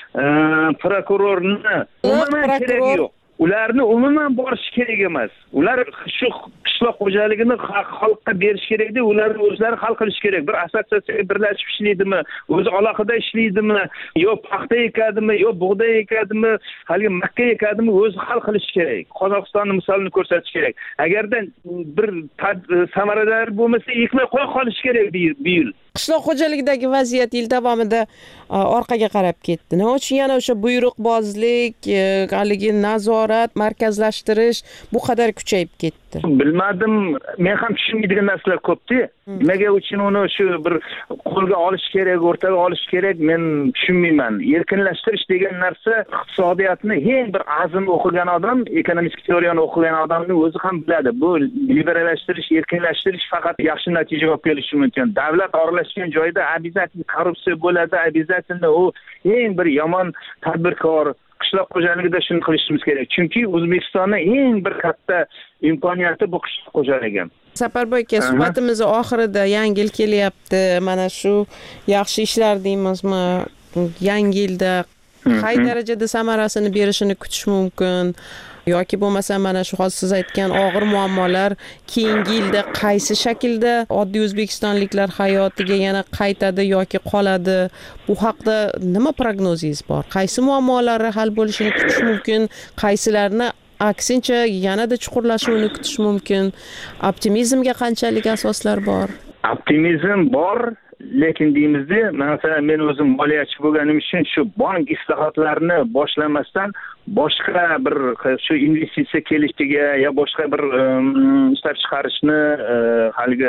prokurorni umuman keragi yo'q. Ularni umuman borish kerak emas. Ular shu qishloq xo'jaligini xalqqa berish kerak-da, ularni o'zlari hal qilish kerak. Bir assotsiatsiyaga birlashib ishlaydimi, o'zi alohida ishlaydimi, yo paxta ekadimi, yo bug'doy ekadimi, hali makka ekadimi, o'zi hal qilish kerak. Qozog'istonning misolini ko'rsatish kerak. Agarda bir samarador bo'lmasa, ekmay qo'ya qolish kerak bu yil. Qishloq xo'jaligidagi vaziyat yil davomida orqaga qarab ketdi. Nima uchun yana o'sha buyruqbozlik, haligi nazorat, markazlashtirish bu qadar kuchayib ketdi? Bilmadim, men ham tushunmaydigan narsalar ko'p-da. Nimaga uchun uni shu bir qo'lga olish kerak, o'rtaga olish kerak, men tushunmayman. Erkinlashtirish degan narsa iqtisodiyotni eng bir azim o'qigan odam, ekonomik teoriyani o'qigan odamning o'zi ham biladi. Bu liberallashtirish, erkinlashtirish faqat yaxshi natija olib kelishi mumkin. Davlat aralashgan joyda обязательно korrupsiya bo'ladi, обязательно u eng bir yomon tadbirkor. Qishloq xo'jaligida shuni qilishimiz kerak. Chunki O'zbekistonning eng bir katta imkoniyati bu qishloq xo'jaligi. Saparboy aka, suhbatimiz oxirida yangi yil kelyapti. Mana shu yaxshi ishlar deymizmi? Yangi yilda qay darajada samarasini berishini kutish mumkin? Yoki bo'lmasa mana shu hozir siz aytgan og'ir muammolar keyingi yilda qaysi shaklda oddiy o'zbekistonliklar hayotiga yana qaytadi yoki qoladi? Bu haqda nima prognozingiz bor? Qaysi muammolar hal bo'lishini kutish mumkin? Qaysilarni aksincha yanada chuqurlashuvini kutish mumkin? Optimizmga qanchalik asoslar bor? Optimizm bor. Lekin deymizda, masalan, men o'zim moliyachi bo'lganim uchun shu bank islohotlarini boshlamasdan boshqa bir shu investitsiya kelishiga yo boshqa bir ishlab chiqarishni, haligi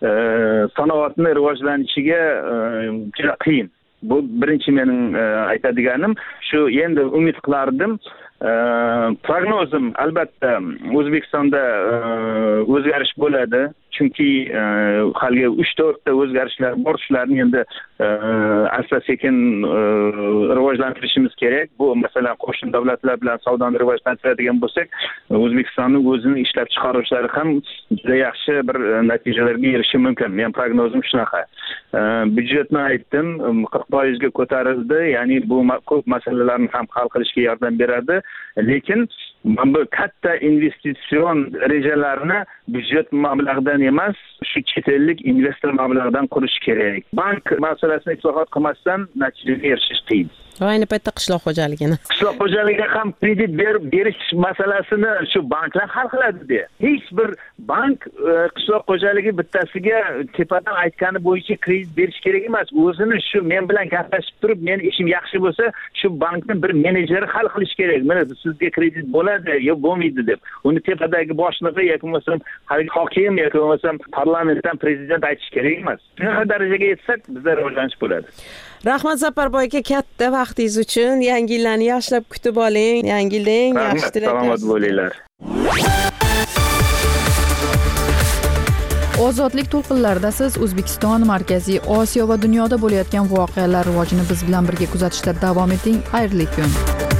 sanoatni rivojlanishiga juda qiyin. Bu birinchi mening aytadiganim. Shu endi umid qilardim. Prognozim albatta O'zbekistonda o'zgarish bo'ladi. chunki hali 3-4 ta o'zgarishlar bor, shularni endi asta sekin rivojlantirishimiz kerak. Bu masalan qo'shni davlatlar bilan savdoni rivojlantiradigan bo'lsak, O'zbekistonning o'zini ishlab chiqaruvchilari ham juda yaxshi bir natijalarga erishishi mumkin. Men prognozim shunaqa. Byudjetni aytdim, 40% ga ko'tarildi, ya'ni bu ko'p masalalarni ham hal qilishga yordam beradi, lekin bu katta investitsion rejalarni byudjet mablag'idan emas, shu chet ellik investor mablag'idan qurish kerak. Bank masalasini islohot qilmasdan natijaga erishish qiyin. Ayni paytda qishloq xo'jaligini. Qishloq xo'jaligiga ham kredit berish masalasini shu banklar hal qiladi. Hech bir bank qishloq xo'jaligi bittasiga tepadan aytgani bo'yicha kredit berish kerak emas. O'zini shu men bilan gaplashib turib, men ishim yaxshi bo'lsa, shu bankning bir menejeri hal qilish kerak. Mana sizga kredit bo'ladi yo bo'lmaydi deb. Uni tepadagi boshlig'i yoki bo'lmasam hokim yoki bo'lmasam parlamentdan prezident aytish kerak emas. Shunaqa darajaga yetsak, bizda rivojlanish bo'ladi. Rahmat Zaparboy aka, katta vaqtingiz uchun. Yangi yillarni yaxshilab kutib oling. Yangi yiling yaxshi tilaklar. Salomat bo'linglar. Ozodlik to'lqinlarida siz O'zbekiston, Markaziy Osiyo va dunyoda bo'layotgan voqealar rivojini biz bilan birga kuzatishda davom eting. Xayrli kun.